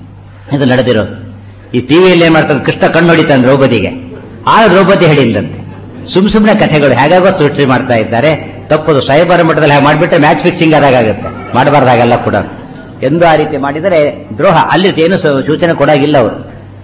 Speaker 1: ಇದು ನಡೆದಿರೋದು. ಈ ಟಿವಿಯಲ್ಲಿ ಏನ್ ಮಾಡ್ತಾರೆ, ಕೃಷ್ಣ ಕಣ್ಣು ಹೊಡಿತಾನೆ ದ್ರೌಪದಿಗೆ, ಆ ದ್ರೌಪದಿ ಹೇಳಿಲ್ಲಂತೆ. ಸುಮ್ ಸುಮ್ನೆ ಕಥೆಗಳು ಹೇಗಾಗೋ ಸೃಷ್ಟಿ ಮಾಡ್ತಾ ಇದ್ದಾರೆ. ತಪ್ಪದು. ಸೈಬರ್ ಮಟ್ಟದಲ್ಲಿ ಹಾಗೆ ಮಾಡಿಬಿಟ್ರೆ ಮ್ಯಾಚ್ ಫಿಕ್ಸಿಂಗ್ ಆದಾಗುತ್ತೆ. ಮಾಡಬಾರ್ದಾಗೆಲ್ಲ ಕೂಡ ಎಂದು ಆ ರೀತಿ ಮಾಡಿದರೆ ದ್ರೋಹ. ಅಲ್ಲಿ ಏನು ಸೂಚನೆ ಕೊಡಾಗಿಲ್ಲ ಅವರು.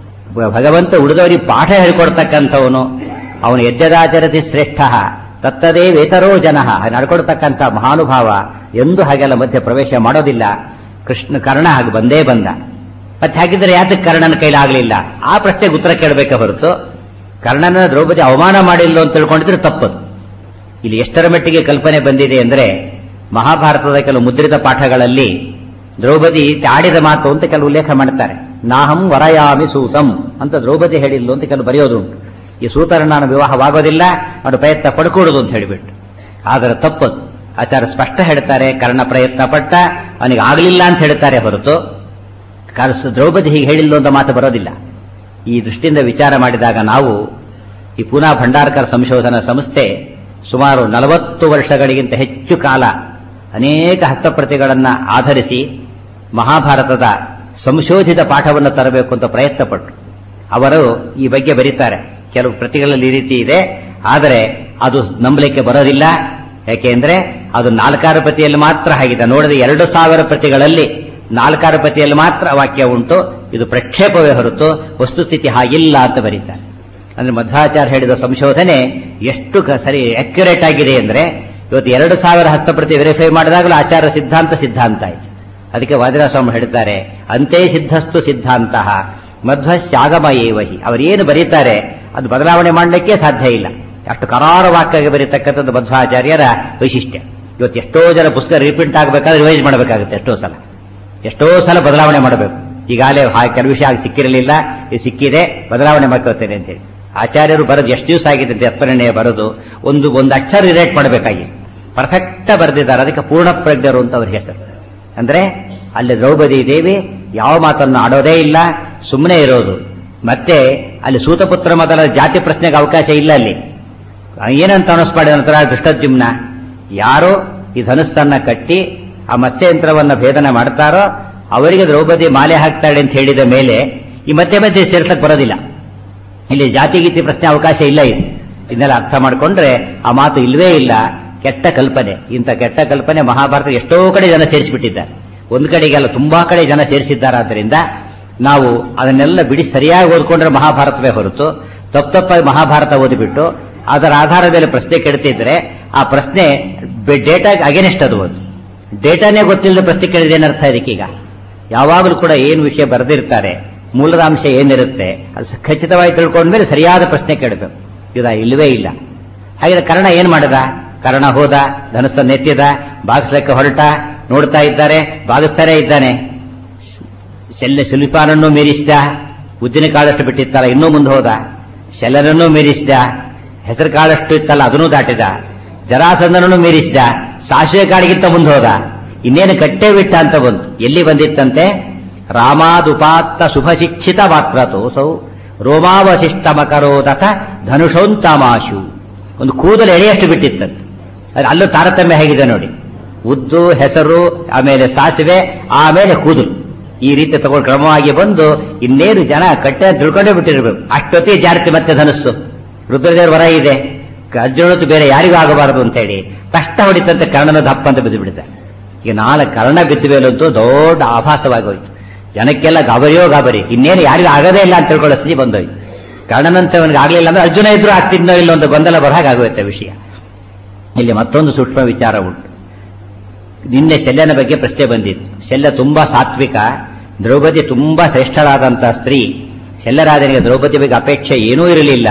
Speaker 1: ಭಗವಂತ ಉಳಿದವರಿಗೆ ಪಾಠ ಹೇಳಿಕೊಡ್ತಕ್ಕಂಥವನು. ಅವನು ಯಜ್ಞದಾಚರತಿ ಶ್ರೇಷ್ಠ ತತ್ತದೇ ವೇತರೋ ಜನ ನಡ್ಕೊಡ್ತಕ್ಕಂಥ ಮಹಾನುಭಾವ ಎಂದು ಹಾಗೆಲ್ಲ ಮಧ್ಯೆ ಪ್ರವೇಶ ಮಾಡೋದಿಲ್ಲ. ಕೃಷ್ಣ ಕರ್ಣ ಹಾಗೆ ಬಂದೇ ಬಂದ. ಮತ್ತೆ ಹಾಗಿದ್ರೆ ಯಾತಕ್ಕೆ ಕರ್ಣನ ಕೈಲಾಗಲಿಲ್ಲ? ಆ ಪ್ರಶ್ನೆಗೆ ಉತ್ತರ ಕೇಳಬೇಕೆ ಹೊರತು ಕರ್ಣನ ದ್ರೌಪದಿ ಅವಮಾನ ಮಾಡಿಲ್ಲ ಅಂತ ತಿಳ್ಕೊಂಡಿದ್ರೆ ತಪ್ಪದು. ಇಲ್ಲಿ ಎಷ್ಟರ ಮಟ್ಟಿಗೆ ಕಲ್ಪನೆ ಬಂದಿದೆ ಅಂದ್ರೆ, ಮಹಾಭಾರತದ ಕೆಲವು ಮುದ್ರಿತ ಪಾಠಗಳಲ್ಲಿ ದ್ರೌಪದಿ ಆಡಿದ ಮಾತು ಅಂತ ಕೆಲವು ಉಲ್ಲೇಖ ಮಾಡ್ತಾರೆ. ನಾಹಂ ವರಯಾಮಿ ಸೂತಂ ಅಂತ ದ್ರೌಪದಿ ಹೇಳಿಲ್ಲ ಅಂತ ಕೆಲವು ಬರೆಯೋದು. ಈ ಸೂತರ ನಾನು ವಿವಾಹವಾಗೋದಿಲ್ಲ, ಅವನು ಪ್ರಯತ್ನ ಪಡ್ಕೊಡುದು ಅಂತ ಹೇಳಿಬಿಟ್ಟು. ಆದರೆ ತಪ್ಪದು. ಆಚಾರ್ಯ ಸ್ಪಷ್ಟ ಹೇಳ್ತಾರೆ, ಕರ್ಣ ಪ್ರಯತ್ನ ಪಟ್ಟ, ಅವನಿಗೆ ಆಗಲಿಲ್ಲ ಅಂತ ಹೇಳ್ತಾರೆ ಹೊರತು ದ್ರೌಪದಿ ಹೀಗೆ ಹೇಳಿಲ್ಲ ಅಂತ ಮಾತು ಬರೋದಿಲ್ಲ. ಈ ದೃಷ್ಟಿಯಿಂದ ವಿಚಾರ ಮಾಡಿದಾಗ ನಾವು ಈ ಪೂನಾ ಭಂಡಾರ್ಕರ್ ಸಂಶೋಧನಾ ಸಂಸ್ಥೆ ಸುಮಾರು ನಲವತ್ತು ವರ್ಷಗಳಿಗಿಂತ ಹೆಚ್ಚು ಕಾಲ ಅನೇಕ ಹಸ್ತಪ್ರತಿಗಳನ್ನು ಆಧರಿಸಿ ಮಹಾಭಾರತದ ಸಂಶೋಧಿತ ಪಾಠವನ್ನು ತರಬೇಕು ಅಂತ ಪ್ರಯತ್ನ ಪಟ್ಟರು. ಅವರು ಈ ಬಗ್ಗೆ ಬರೀತಾರೆ. ಕೆಲವು ಪ್ರತಿಗಳಲ್ಲಿ ಈ ರೀತಿ ಇದೆ, ಆದರೆ ಅದು ನಂಬಲಿಕ್ಕೆ ಬರೋದಿಲ್ಲ. ಯಾಕೆಂದ್ರೆ ಅದು ನಾಲ್ಕಾರು ಪ್ರತಿಯಲ್ಲಿ ಮಾತ್ರ ಆಗಿದೆ. ನೋಡಿದ ಎರಡು ಸಾವಿರ ಪ್ರತಿಗಳಲ್ಲಿ ನಾಲ್ಕಾರು ಪ್ರತಿಯಲ್ಲಿ ಮಾತ್ರ ವಾಕ್ಯ ಉಂಟು. ಇದು ಪ್ರಕ್ಷೇಪವೇ ಹೊರತು ವಸ್ತುಸ್ಥಿತಿ ಹಾಗಿಲ್ಲ ಅಂತ ಬರೀತಾರೆ. ಅಂದ್ರೆ ಮಧ್ವಾಚಾರ್ಯ ಹೇಳಿದ ಸಂಶೋಧನೆ ಎಷ್ಟು ಸರಿ ಅಕ್ಯುರೇಟ್ ಆಗಿದೆ ಅಂದ್ರೆ, ಇವತ್ತು ಎರಡು ಸಾವಿರ ಹಸ್ತಪ್ರತಿ ವೆರಿಫೈ ಮಾಡಿದಾಗಲೂ ಆಚಾರ್ಯ ಸಿದ್ಧಾಂತ ಸಿದ್ಧಾಂತ ಆಯ್ತು. ಅದಕ್ಕೆ ವಾದಿರಾಜಸ್ವಾಮಿ ಹೇಳ್ತಾರೆ, ಅಂತೆ ಸಿದ್ಧಸ್ತು ಸಿದ್ಧಾಂತ ಮಧ್ವಶ್ಯಾಗಮ ಏವಹಿ. ಅವರೇನು ಬರೀತಾರೆ ಅದು ಬದಲಾವಣೆ ಮಾಡಲಿಕ್ಕೆ ಸಾಧ್ಯ ಇಲ್ಲ. ಅಷ್ಟು ಕರಾರವಾಕ್ಯಾಗಿ ಬರೀತಕ್ಕಂಥದ್ದು ಮಧ್ವಾಚಾರ್ಯರ ವೈಶಿಷ್ಟ್ಯ. ಇವತ್ತು ಎಷ್ಟೋ ಜನ ಪುಸ್ತಕ ರೀಪ್ರಿಂಟ್ ಆಗಬೇಕಾದ್ರೆ ರಿವೈಸ್ ಮಾಡಬೇಕಾಗುತ್ತೆ. ಎಷ್ಟೋ ಸಲ ಎಷ್ಟೋ ಸಲ ಬದಲಾವಣೆ ಮಾಡಬೇಕು. ಈಗಾಗಲೇ ಕೆಲವು ವಿಷಯ ಆಗಿ ಸಿಕ್ಕಿರಲಿಲ್ಲ, ಇದು ಸಿಕ್ಕಿದೆ, ಬದಲಾವಣೆ ಮಾಡ್ಕೊಳ್ತೇನೆ ಅಂತ ಹೇಳಿ ಆಚಾರ್ಯರು ಬರೋದು ಎಷ್ಟು ದಿವಸ ಆಗಿದೆ ಅಂತ ಎಪ್ಪರಣೆಯ ಬರೋದು ಒಂದು ಒಂದು ಅಕ್ಷರ ರಿಲೇಟ್ ಮಾಡಬೇಕಾಗಿ ಪರ್ಫೆಕ್ಟ್ ಬರೆದಿದ್ದಾರೆ. ಅದಕ್ಕೆ ಪೂರ್ಣ ಪ್ರಜ್ಞರು ಅಂತ ಅವ್ರ ಹೆಸರು. ಅಂದ್ರೆ ಅಲ್ಲಿ ದ್ರೌಪದಿ ದೇವಿ ಯಾವ ಮಾತನ್ನು ಆಡೋದೇ ಇಲ್ಲ, ಸುಮ್ಮನೆ ಇರೋದು. ಮತ್ತೆ ಅಲ್ಲಿ ಸೂತಪುತ್ರ ಮೊದಲ ಜಾತಿ ಪ್ರಶ್ನೆಗೆ ಅವಕಾಶ ಇಲ್ಲ. ಅಲ್ಲಿ ಏನಂತ ಅನಿಸ್ಪಾಡಿದ ನಂತರ ದುಷ್ಟದ್ಯುಮ್ನ ಯಾರೋ ಈ ಧನುಸ್ಸನ್ನ ಕಟ್ಟಿ ಆ ಮತ್ಸ್ಯಯಂತ್ರವನ್ನ ಭೇದನ ಮಾಡ್ತಾರೋ ಅವರಿಗೆ ದ್ರೌಪದಿ ಮಾಲೆ ಹಾಕ್ತಾಳೆ ಅಂತ ಹೇಳಿದ ಮೇಲೆ ಈ ಮಧ್ಯೆ ಮಧ್ಯೆ ಸೇರ್ಸಕ್ ಬರೋದಿಲ್ಲ. ಇಲ್ಲಿ ಜಾತಿ ಗೀತಿ ಪ್ರಶ್ನೆ ಅವಕಾಶ ಇಲ್ಲ. ಇದು ಇದನ್ನೆಲ್ಲ ಅರ್ಥ ಮಾಡ್ಕೊಂಡ್ರೆ ಆ ಮಾತು ಇಲ್ವೇ ಇಲ್ಲ. ಕೆಟ್ಟ ಕಲ್ಪನೆ. ಇಂಥ ಕೆಟ್ಟ ಕಲ್ಪನೆ ಮಹಾಭಾರತ ಎಷ್ಟೋ ಕಡೆ ಜನ ಸೇರಿಸಿಬಿಟ್ಟಿದ್ದಾರೆ. ಒಂದು ಕಡೆಗೆಲ್ಲ ತುಂಬಾ ಕಡೆ ಜನ ಸೇರಿಸಿದ್ದಾರಾದ್ರಿಂದ ನಾವು ಅದನ್ನೆಲ್ಲ ಬಿಡಿ ಸರಿಯಾಗಿ ಓದ್ಕೊಂಡ್ರೆ ಮಹಾಭಾರತವೇ ಹೊರತು ತಪ್ಪು ತಪ್ಪಾಗಿ ಮಹಾಭಾರತ ಓದಿಬಿಟ್ಟು ಅದರ ಆಧಾರದ ಮೇಲೆ ಪ್ರಶ್ನೆ ಕೆಡ್ತಿದ್ರೆ ಆ ಪ್ರಶ್ನೆ ಡೇಟಾ ಅಗೇನೆಸ್ಟ್ ಅದು. ಅದು ಡೇಟಾನೇ ಗೊತ್ತಿಲ್ಲದ ಪ್ರಶ್ನೆ ಕೇಳಿದ್ರೆ ಏನರ್ಥ ಇದಕ್ಕೀಗ? ಯಾವಾಗಲೂ ಕೂಡ ಏನು ವಿಷಯ ಬರೆದಿರ್ತಾರೆ, ಮೂಲದ ಅಂಶ ಏನಿರುತ್ತೆ ಅದು ಖಚಿತವಾಗಿ ತಿಳ್ಕೊಂಡ್ಮೇಲೆ ಸರಿಯಾದ ಪ್ರಶ್ನೆ ಕೇಳಬೇಕು. ಇದಾ ಇಲ್ಲವೇ ಇಲ್ಲ. ಹಾಗೆ ಕರ್ಣ ಏನ್ ಮಾಡಿದ? ಕರ್ಣ ಹೋದ, ಧನುಸ್ಸನ್ನು ಎತ್ತಿದ, ಬಾಗಿಸ್ಲಿಕ್ಕೆ ಹೊರಟ, ನೋಡ್ತಾ ಇದ್ದಾರೆ, ಬಾಗಿಸ್ತಾನೆ ಇದ್ದಾನೆ. ಶಲ್ಯ ಶಿಲ್ಪಾನನ್ನು ಮೀರಿಸಿದ, ಉದ್ದಿನ ಕಾಳಷ್ಟು ಬಿಟ್ಟಿತ್ತಲ್ಲ ಇನ್ನೂ ಮುಂದೆ ಹೋದ. ಶಲ್ಯನನ್ನು ಮೀರಿಸಿದ, ಹೆಸರು ಕಾಳಷ್ಟು ಇತ್ತಲ್ಲ ಅದನ್ನೂ ದಾಟಿದ. ಜರಾಸಂಧನನ್ನು ಮೀರಿಸಿದ, ಸಾಸಿವೆ ಕಾಳಿಗಿಂತ ಮುಂದೆ ಹೋದ. ಇನ್ನೇನು ಕಟ್ಟೆ ಬಿಟ್ಟ ಅಂತ ಬಂತು. ಎಲ್ಲಿ ಬಂದಿತ್ತಂತೆ? ರಾಮಾದುಪಾತ್ತ ಶುಭ ಶಿಕ್ಷಿತ ಮಾತ್ರತೋಸೌ ರೋಮಾವಶಿಷ್ಟಮಕರೋದಥ ಧನುಷೋಂತಮಾಶು. ಒಂದು ಕೂದಲು ಎಳೆಯಷ್ಟು ಬಿಟ್ಟಿತ್ತಂತೆ. ಅಲ್ಲೂ ತಾರತಮ್ಯ ಹೇಗಿದೆ ನೋಡಿ. ಉದ್ದು, ಹೆಸರು, ಆಮೇಲೆ ಸಾಸಿವೆ, ಆಮೇಲೆ ಕೂದಲು, ಈ ರೀತಿ ತಗೊಂಡು ಕ್ರಮವಾಗಿ ಬಂದು ಇನ್ನೇನು ಜನ ಕಟ್ಟೆ ತಿಳ್ಕೊಂಡೇ ಬಿಟ್ಟಿರ್ಬೇಕು. ಅಷ್ಟೊತ್ತಿಗೆ ಜಾರತಿ ಮತ್ತೆ ಧನಸ್ಸು. ರುದ್ರದೇವರ ವರ ಇದೆ, ಅರ್ಜುನತ್ತು ಬೇರೆ ಯಾರಿಗೂ ಆಗಬಾರದು ಅಂತ ಹೇಳಿ ಕಷ್ಟ ಹೊಡಿತಂತೆ. ಕರ್ಣನ ದಪ್ಪ ಅಂತ ಬಿದ್ದು ಬಿಡ್ತಾರೆ. ಈಗ ನಾಲ್ಕು ಕರ್ಣ ಬಿದ್ದು ಮೇಲಂತೂ ದೊಡ್ಡ ಆಭಾಸವಾಗಿ ಹೋಯ್ತು. ಜನಕ್ಕೆಲ್ಲ ಗಾಬರಿಯೋ ಗಾಬರಿ, ಇನ್ನೇನು ಯಾರಿಗೂ ಆಗದೇ ಇಲ್ಲ ಅಂತ ತಿಳ್ಕೊಳ್ಳೋ ಸ್ಥಿತಿ ಬಂದೋಯ್ತು. ಕರ್ಣನಂತವನಿಗೆ ಆಗ್ಲಿಲ್ಲ ಅಂದ್ರೆ ಅರ್ಜುನ ಇದ್ರು ಆಗ್ತಿದ್ನೋ ಇಲ್ಲ ಒಂದು ಗೊಂದಲ ಬರಹಾಗೋಯ್ತೆ ವಿಷಯ. ಇಲ್ಲಿ ಮತ್ತೊಂದು ಸೂಕ್ಷ್ಮ ವಿಚಾರ ಉಂಟು. ನಿನ್ನೆ ಶಲ್ಯನ ಬಗ್ಗೆ ಪ್ರಶ್ನೆ ಬಂದಿತ್ತು. ಶಲ್ಯ ತುಂಬಾ ಸಾತ್ವಿಕ, ದ್ರೌಪದಿ ತುಂಬಾ ಶ್ರೇಷ್ಠಳಾದಂತಹ ಸ್ತ್ರೀ. ಶಲ್ಯರಾಜನಿಗೆ ದ್ರೌಪದಿ ಬಗ್ಗೆ ಅಪೇಕ್ಷೆ ಏನೂ ಇರಲಿಲ್ಲ.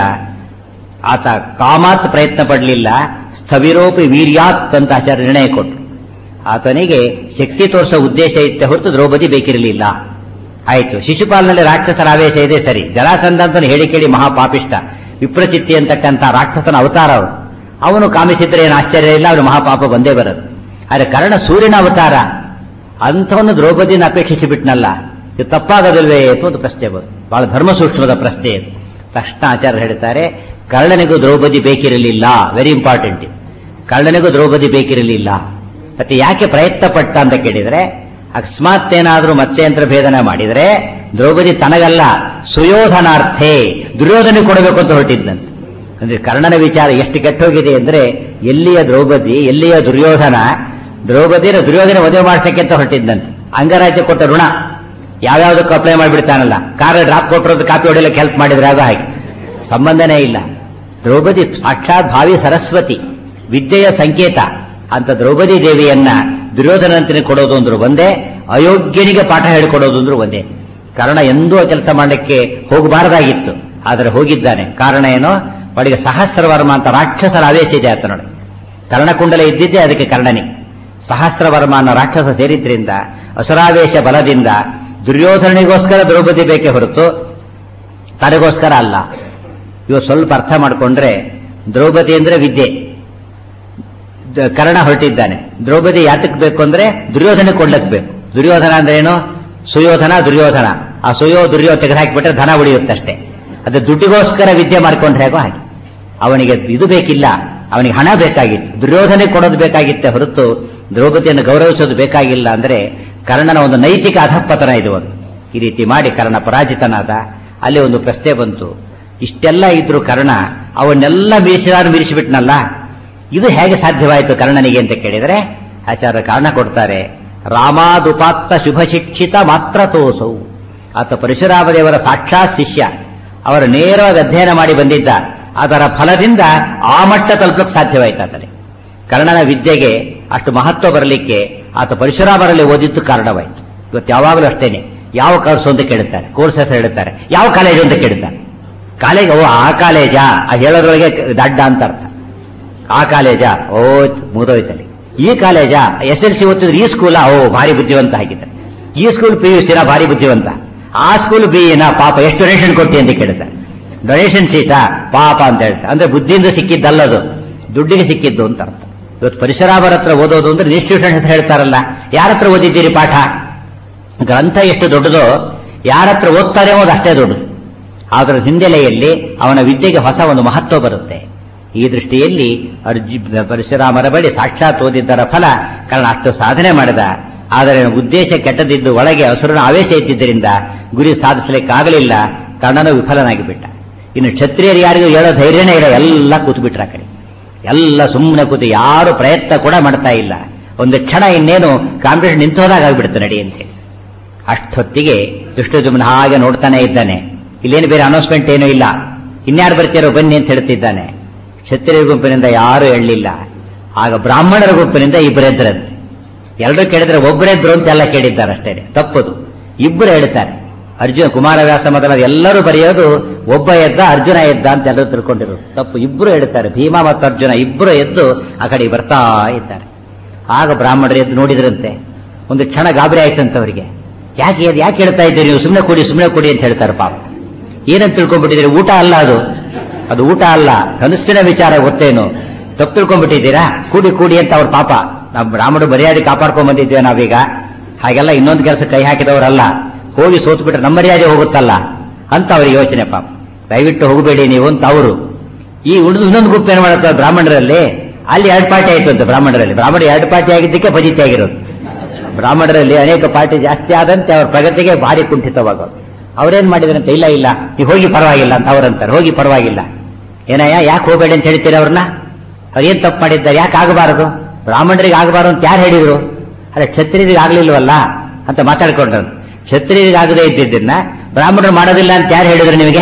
Speaker 1: ಆತ ಕಾಮಾತ್ ಪ್ರಯತ್ನ ಪಡಲಿಲ್ಲ, ಸ್ಥವಿರೋಪಿ ವೀರ್ಯಾತ್ ಅಂತ ಆಚಾರ್ಯ ನಿರ್ಣಯ ಕೊಟ್ಟರು. ಆತನಿಗೆ ಶಕ್ತಿ ತೋರಿಸೋ ಉದ್ದೇಶ ಇತ್ತೆ ಹೊರತು ದ್ರೌಪದಿ ಬೇಕಿರಲಿಲ್ಲ. ಆಯ್ತು, ಶಿಶುಪಾಲನಲ್ಲಿ ರಾಕ್ಷಸರ ಆವೇಶ ಇದೆ ಸರಿ. ಜರಾಸಂಧ ಅಂತ ಹೇಳಿ ಕೇಳಿ ಮಹಾಪಾಪಿಷ್ಟ, ವಿಪ್ರಚಿತ್ತಿ ಅಂತಕ್ಕಂಥ ರಾಕ್ಷಸನ ಅವತಾರ ಅವರು. ಅವನು ಕಾಮಿಸಿದ್ರೆ ಏನು ಆಶ್ಚರ್ಯ ಇಲ್ಲ, ಅವನು ಮಹಾಪಾಪ ಬಂದೇ ಬರೋದು. ಆದರೆ ಕರ್ಣ ಸೂರ್ಯನ ಅವತಾರ, ಅಂಥವನ್ನು ದ್ರೌಪದಿನ ಅಪೇಕ್ಷಿಸಿ ಬಿಟ್ನಲ್ಲ, ಇದು ತಪ್ಪಾಗದಿಲ್ವೇ ಅಂತ ಒಂದು ಪ್ರಶ್ನೆ ಬಂತು. ಬಹಳ ಧರ್ಮ ಸೂಕ್ಷ್ಮದ ಪ್ರಶ್ನೆ ಇದು. ತಕ್ಷಣ ಆಚಾರ್ಯ ಹೇಳ್ತಾರೆ, ಕರ್ಣನಿಗೂ ದ್ರೌಪದಿ ಬೇಕಿರಲಿಲ್ಲ. Very important. ಕರ್ಣನಿಗೂ ದ್ರೌಪದಿ ಬೇಕಿರಲಿಲ್ಲ. ಮತ್ತೆ ಯಾಕೆ ಪ್ರಯತ್ನ ಪಟ್ಟ ಅಂತ ಕೇಳಿದ್ರೆ, ಅಕಸ್ಮಾತ್ ಏನಾದ್ರೂ ಮತ್ಸ್ಯಂತ್ರ ಭೇದನ ಮಾಡಿದ್ರೆ ದ್ರೌಪದಿ ತನಗಲ್ಲ, ಸುಯೋಧನಾರ್ಥೇ ದುರ್ಯೋಧನೆ ಕೊಡಬೇಕು ಅಂತ ಹೊರಟಿದ್ದಂತೆ. ಅಂದ್ರೆ ಕರ್ಣನ ವಿಚಾರ ಎಷ್ಟು ಕೆಟ್ಟೋಗಿದೆ ಅಂದ್ರೆ, ಎಲ್ಲಿಯ ದ್ರೌಪದಿ ಎಲ್ಲಿಯ ದುರ್ಯೋಧನ, ದ್ರೌಪದಿನ ದುರ್ಯೋಧನ ಮದುವೆ ಮಾಡ್ಸಕ್ಕೆ ಅಂತ ಹೊರಟಿದ್ದಂತೆ. ಅಂಗರಾಜ್ಯ ಕೊಟ್ಟ ಋಣ ಯಾವ್ಯಾವ್ದಕ್ಕೂ ಅಪ್ಲೈ ಮಾಡಿಬಿಡ್ತಾನಲ್ಲ, ಕಾರ್ ಡ್ರಾಪ್ ಕೊಟ್ಟಿರೋದು ಕಾಪಿ ಹೊಡೆಯಲಿಕ್ಕೆ ಹೆಲ್ಪ್ ಮಾಡಿದ್ರೆ ಆಗ ಹಾಗೆ ಸಂಬಂಧನೇ ಇಲ್ಲ. ದ್ರೌಪದಿ ಸಾಕ್ಷಾತ್ ಭಾವಿ ಸರಸ್ವತಿ, ವಿದ್ಯೆಯ ಸಂಕೇತ ಅಂತ ದ್ರೌಪದಿ ದೇವಿಯನ್ನ ದುರ್ಯೋಧನಂತನೇ ಕೊಡೋದು ಅಂದ್ರು ಒಂದೇ, ಅಯೋಗ್ಯನಿಗೆ ಪಾಠ ಹೇಳಿಕೊಡೋದು ಅಂದ್ರು ಒಂದೇ. ಕಾರಣ ಎಂದೂ ಆ ಕೆಲಸ ಮಾಡಲಿಕ್ಕೆ ಹೋಗಬಾರದಾಗಿತ್ತು, ಆದರೆ ಹೋಗಿದ್ದಾನೆ. ಕಾರಣ ಏನೋ, ಅವಳಿಗೆ ಸಹಸ್ರವರ್ಮ ಅಂತ ರಾಕ್ಷಸರ ಆವೇಶ ಇದೆ ಆತ ನೋಡಿ. ಕರ್ಣಕುಂಡಲ ಇದ್ದಿದ್ದೇ ಅದಕ್ಕೆ ಕರ್ಣನಿ. ಸಹಸ್ರವರ್ಮ ಅನ್ನೋ ರಾಕ್ಷಸ ಸೇರಿದ್ರಿಂದ, ಅಸುರಾವೇಶ ಬಲದಿಂದ ದುರ್ಯೋಧನಿಗೋಸ್ಕರ ದ್ರೌಪದಿ ಬೇಕೇ ಹೊರತು ತನಗೋಸ್ಕರ ಅಲ್ಲ. ಇವು ಸ್ವಲ್ಪ ಅರ್ಥ ಮಾಡಿಕೊಂಡ್ರೆ, ದ್ರೌಪದಿ ಅಂದ್ರೆ ವಿದ್ಯೆ, ಕರ್ಣ ಹೊರಟಿದ್ದಾನೆ. ದ್ರೌಪದಿ ಯಾತಕ್ಕೆ ಬೇಕು ಅಂದ್ರೆ ದುರ್ಯೋಧನ ಕೊಳ್ಳಕ್ ಬೇಕು. ದುರ್ಯೋಧನ ಅಂದ್ರೆ ಏನು, ಸುಯೋಧನ ದುರ್ಯೋಧನ. ಆ ಸುಯೋ ದುರ್ಯೋ ತೆಗೆದುಹಾಕಿಬಿಟ್ರೆ ಧನ ಉಳಿಯುತ್ತಷ್ಟೇ. ಅದು ದುಡ್ಡಿಗೋಸ್ಕರ ವಿದ್ಯೆ ಮಾಡ್ಕೊಂಡ್ರೆ ಹೇಗೋ ಹಾಗೆ. ಅವನಿಗೆ ಇದು ಬೇಕಿಲ್ಲ, ಅವನಿಗೆ ಹಣ ಬೇಕಾಗಿತ್ತು, ದುರ್ಯೋಧನೆ ಕೊಡೋದು ಬೇಕಾಗಿತ್ತೆ ಹೊರತು ದ್ರೌಪದಿಯನ್ನು ಗೌರವಿಸೋದು ಬೇಕಾಗಿಲ್ಲ. ಅಂದ್ರೆ ಕರ್ಣನ ಒಂದು ನೈತಿಕ ಅಧಃಪತನ ಇದು. ಒಂದು ಈ ರೀತಿ ಮಾಡಿ ಕರ್ಣ ಪರಾಜಿತನಾದ. ಅಲ್ಲಿ ಒಂದು ಪ್ರಶ್ನೆ ಬಂತು, ಇಷ್ಟೆಲ್ಲ ಇದ್ರು ಕರ್ಣ ಅವನ್ನೆಲ್ಲ ಮೀರಿಸಿದಾರು ಮೀರಿಸಿಬಿಟ್ನಲ್ಲ, ಇದು ಹೇಗೆ ಸಾಧ್ಯವಾಯಿತು ಕರ್ಣನಿಗೆ ಅಂತ ಕೇಳಿದರೆ ಆಚಾರ್ಯ ಕಾರಣ ಕೊಡ್ತಾರೆ. ರಾಮಾದುಪಾತ್ತ ಶುಭ ಶಿಕ್ಷಿತ ಮಾತ್ರ ತೋಸೌ. ಆತ ಪರಶುರಾಮ ದೇವರ ಸಾಕ್ಷಾತ್ ಶಿಷ್ಯ, ಅವರು ನೇರವಾಗಿ ಅಧ್ಯಯನ ಮಾಡಿ ಬಂದಿದ್ದ. ಅದರ ಫಲದಿಂದ ಆ ಮಟ್ಟ ತಲುಪಕ್ಕೆ ಸಾಧ್ಯವಾಯಿತು ಆತನಿಗೆ. ಕರ್ಣನ ವಿದ್ಯೆಗೆ ಅಷ್ಟು ಮಹತ್ವ ಬರಲಿಕ್ಕೆ ಆತ ಪರಶುರಾಮರಲ್ಲಿ ಓದಿದ್ದು ಕಾರಣವಾಯಿತು. ಇವತ್ತು ಯಾವಾಗಲೂ ಅಷ್ಟೇನೆ, ಯಾವ ಕೋರ್ಸು ಅಂತ ಕೇಳುತ್ತಾರೆ, ಕೋರ್ಸ್ ಹೆಸರು ಹೇಳುತ್ತಾರೆ, ಯಾವ ಕಾಲೇಜು ಅಂತ ಕೇಳುತ್ತಾರೆ. ಕಾಲೇಜ್, ಓ ಆ ಕಾಲೇಜಾ, ಆ ಹೇಳೋದ್ರೊಳಗೆ ದಡ್ಡ ಅಂತ ಅರ್ಥ. ಆ ಕಾಲೇಜಾ, ಓ ಮುಗಿದೋಯ್ತಲ್ಲಿ. ಈ ಕಾಲೇಜಾ, ಎಸ್ ಎಲ್ ಸಿ ಓದ್ತಿದ್ರೆ ಈ ಸ್ಕೂಲಾ, ಓ ಭಾರಿ ಬುದ್ಧಿವಂತ ಆಗಿದ್ದಾರೆ. ಈ ಸ್ಕೂಲ್ ಪಿ ಯು ಸಿನ ಭಾರಿ ಬುದ್ಧಿವಂತ, ಆ ಸ್ಕೂಲ್ ಬಿ ಎನ ಪಾಪ ಎಷ್ಟು ಡೊನೇಷನ್ ಕೊಟ್ಟಿ ಅಂತ ಕೇಳ್ತಾರೆ. ಡೊನೇಷನ್ ಸೀಟಾ ಪಾಪ ಅಂತ ಹೇಳ್ತಾರೆ. ಅಂದ್ರೆ ಬುದ್ಧಿಯಿಂದ ಸಿಕ್ಕಿದ್ದಲ್ಲದು, ದುಡ್ಡಿಗೆ ಸಿಕ್ಕಿದ್ದು ಅಂತ ಅರ್ಥ. ಇವತ್ತು ಪರಶುರಾಮರ ಹತ್ರ ಓದೋದು ಅಂದ್ರೆ ಇನ್ಸ್ಟಿಟ್ಯೂಷನ್ ಹೆಸರು ಹೇಳ್ತಾರಲ್ಲ, ಯಾರ ಹತ್ರ ಓದಿದ್ದೀರಿ ಪಾಠ, ಗ್ರಂಥ ಎಷ್ಟು ದೊಡ್ಡದೋ ಯಾರ ಹತ್ರ ಓದ್ತಾರೆ ಅದು ಅಷ್ಟೇ ದೊಡ್ಡದು. ಅದರ ಹಿನ್ನೆಲೆಯಲ್ಲಿ ಅವನ ವಿದ್ಯೆಗೆ ಹೊಸ ಒಂದು ಮಹತ್ವ ಬರುತ್ತೆ. ಈ ದೃಷ್ಟಿಯಲ್ಲಿ ಅರ್ಜಿ ಪರಶುರಾಮರ ಬಳಿ ಸಾಕ್ಷಾತ್ ಓದಿದ್ದರ ಫಲ ಕಾರಣ ಅಷ್ಟು ಸಾಧನೆ ಮಾಡಿದ. ಆದರೆ ಉದ್ದೇಶ ಕೆಟ್ಟದಿದ್ದು ಒಳಗೆ ಹಸುರನ ಆವೇಶ ಇದ್ದಿದ್ದರಿಂದ ಗುರಿ ಸಾಧಿಸಲಿಕ್ಕಾಗಲಿಲ್ಲ. ಕರ್ಣನು ವಿಫಲನಾಗಿ ಬಿಟ್ಟ. ಇನ್ನು ಕ್ಷತ್ರಿಯರು ಯಾರಿಗೂ ಹೇಳೋ ಧೈರ್ಯನೇ ಇಲ್ಲ, ಎಲ್ಲ ಕೂತು ಬಿಟ್ರ ಆ ಕಡೆ. ಎಲ್ಲ ಸುಮ್ಮನೆ ಕೂತು ಯಾರು ಪ್ರಯತ್ನ ಕೂಡ ಮಾಡ್ತಾ ಇಲ್ಲ. ಒಂದು ಕ್ಷಣ ಇನ್ನೇನು ಕಾಂಪಿಟೇಷನ್ ನಿಂತೋದಾಗ ಆಗ್ಬಿಡುತ್ತೆ ನಡಿಯಂತೆ. ಅಷ್ಟೊತ್ತಿಗೆ ದುಷ್ಟಜುಮ್ನ ಹಾಗೆ ನೋಡ್ತಾನೆ ಇದ್ದಾನೆ. ಇಲ್ಲೇನು ಬೇರೆ ಅನೌನ್ಸ್ಮೆಂಟ್ ಏನೂ ಇಲ್ಲ, ಇನ್ಯಾರು ಬರ್ತೀರೋ ಬನ್ನಿ ಅಂತ ಹೇಳ್ತಿದ್ದಾನೆ. ಕ್ಷತ್ರಿಯ ಗುಂಪಿನಿಂದ ಯಾರು ಹೇಳಲಿಲ್ಲ. ಆಗ ಬ್ರಾಹ್ಮಣರ ಗುಂಪಿನಿಂದ ಇಬ್ಬರೆದ್ರಂತೆ. ಎಲ್ಲರೂ ಕೇಳಿದ್ರೆ ಒಬ್ಬರೆದ್ರು ಅಂತ ಎಲ್ಲ ಕೇಳಿದ್ದಾರೆ ಅಷ್ಟೇ. ತಪ್ಪದು, ಇಬ್ಬರು ಹೇಳ್ತಾರೆ. ಅರ್ಜುನ ಕುಮಾರವ್ಯಾಸ ಮೊದಲಾದ ಎಲ್ಲರೂ ಬರೆಯೋದು ಒಬ್ಬ ಎದ್ದ ಅರ್ಜುನ ಎದ್ದ ಅಂತ ಎಲ್ಲರೂ ತಿಳ್ಕೊಂಡಿರೋದು ತಪ್ಪು. ಇಬ್ಬರು ಹೇಳ್ತಾರೆ, ಭೀಮ ಮತ್ತು ಅರ್ಜುನ ಇಬ್ಬರು ಎದ್ದು ಆ ಕಡೆ ಬರ್ತಾ ಇದ್ದಾರೆ. ಆಗ ಬ್ರಾಹ್ಮಣರು ಎದ್ದು ನೋಡಿದ್ರಂತೆ. ಒಂದು ಕ್ಷಣ ಗಾಬರಿ ಆಯ್ತಂತ ಅವರಿಗೆ. ಯಾಕೆ ಯಾಕೆ ಹೇಳ್ತಾ ಇದ್ದೀರಿ ನೀವು, ಸುಮ್ಮನೆ ಕೊಡಿ ಸುಮ್ಮನೆ ಕೊಡಿ ಅಂತ ಹೇಳ್ತಾರೆ. ಪಾಪ ಏನಂತ ತಿಳ್ಕೊಂಡ್ಬಿಟ್ಟಿದ್ದೀರಿ, ಊಟ ಅಲ್ಲ ಅದು, ಅದು ಊಟ ಅಲ್ಲ, ಕನಸಿನ ವಿಚಾರ ಗೊತ್ತೇನು, ತಪ್ಪು ತಿಳ್ಕೊಂಡ್ಬಿಟ್ಟಿದ್ದೀರಾ, ಕೂಡಿ ಕೂಡಿ ಅಂತ ಅವ್ರ ಪಾಪ. ನಾವು ಬ್ರಾಹ್ಮಣರು ಮರ್ಯಾದೆ ಕಾಪಾಡ್ಕೊಂಡ್ ಬಂದಿದ್ದೇವೆ ನಾವೀಗ. ಹಾಗೆಲ್ಲ ಇನ್ನೊಂದು ಕೆಲಸ ಕೈ ಹಾಕಿದವರಲ್ಲ, ಹೋಗಿ ಸೋತು ಬಿಟ್ರೆ ನಮ್ಮ ಮರ್ಯಾದೆ ಹೋಗುತ್ತಲ್ಲ ಅಂತ ಅವ್ರಿಗೆ ಯೋಚನೆ ಪಾಪ. ದಯವಿಟ್ಟು ಹೋಗಬೇಡಿ ನೀವು ಅಂತ ಅವರು. ಈ ಉಳಿದು ಇನ್ನೊಂದು ಗುಂಪು ಏನ್ ಮಾಡುತ್ತೆ ಬ್ರಾಹ್ಮಣರಲ್ಲಿ, ಅಲ್ಲಿ ಎರಡು ಪಾರ್ಟಿ ಆಯ್ತು ಅಂತ ಬ್ರಾಹ್ಮಣರಲ್ಲಿ. ಬ್ರಾಹ್ಮಣ ಎರಡು ಪಾರ್ಟಿ ಆಗಿದ್ದಕ್ಕೆ ಫಜಿತಿ ಆಗಿರೋದು. ಬ್ರಾಹ್ಮಣರಲ್ಲಿ ಅನೇಕ ಪಾರ್ಟಿ ಜಾಸ್ತಿ ಆದಂತೆ ಅವ್ರ ಪ್ರಗತಿಗೆ ಭಾರಿ ಕುಂಠಿತವಾಗೋದು. ಅವ್ರೇನ್ ಮಾಡಿದ್ರಂತೆ, ಇಲ್ಲ ಇಲ್ಲ ನೀವು ಹೋಗಿ ಪರವಾಗಿಲ್ಲ ಅಂತ ಅವ್ರಂತಾರೆ. ಹೋಗಿ ಪರವಾಗಿಲ್ಲ ಏನಯ್ಯ, ಯಾಕೆ ಹೋಗಬೇಡಿ ಅಂತ ಹೇಳ್ತೀರಿ ಅವ್ರನ್ನ? ಅವ್ರೇನ್ ತಪ್ಪು ಮಾಡಿದ್ದಾರೆ, ಯಾಕೆ ಆಗಬಾರದು? ಬ್ರಾಹ್ಮಣರಿಗೆ ಆಗಬಾರದು ಅಂತ ಯಾರು ಹೇಳಿದ್ರು? ಅಲ್ಲ ಕ್ಷತ್ರಿಯರಿಗೆ ಆಗ್ಲಿಲ್ವಲ್ಲ ಅಂತ ಮಾತಾಡ್ಕೊಂಡ್ರು. ಕ್ಷತ್ರಿಯರಿಗೆ ಆಗದೇ ಇದ್ದಿದ್ದನ್ನ ಬ್ರಾಹ್ಮಣರು ಮಾಡೋದಿಲ್ಲ ಅಂತ ಯಾರು ಹೇಳಿದ್ರು ನಿಮಗೆ?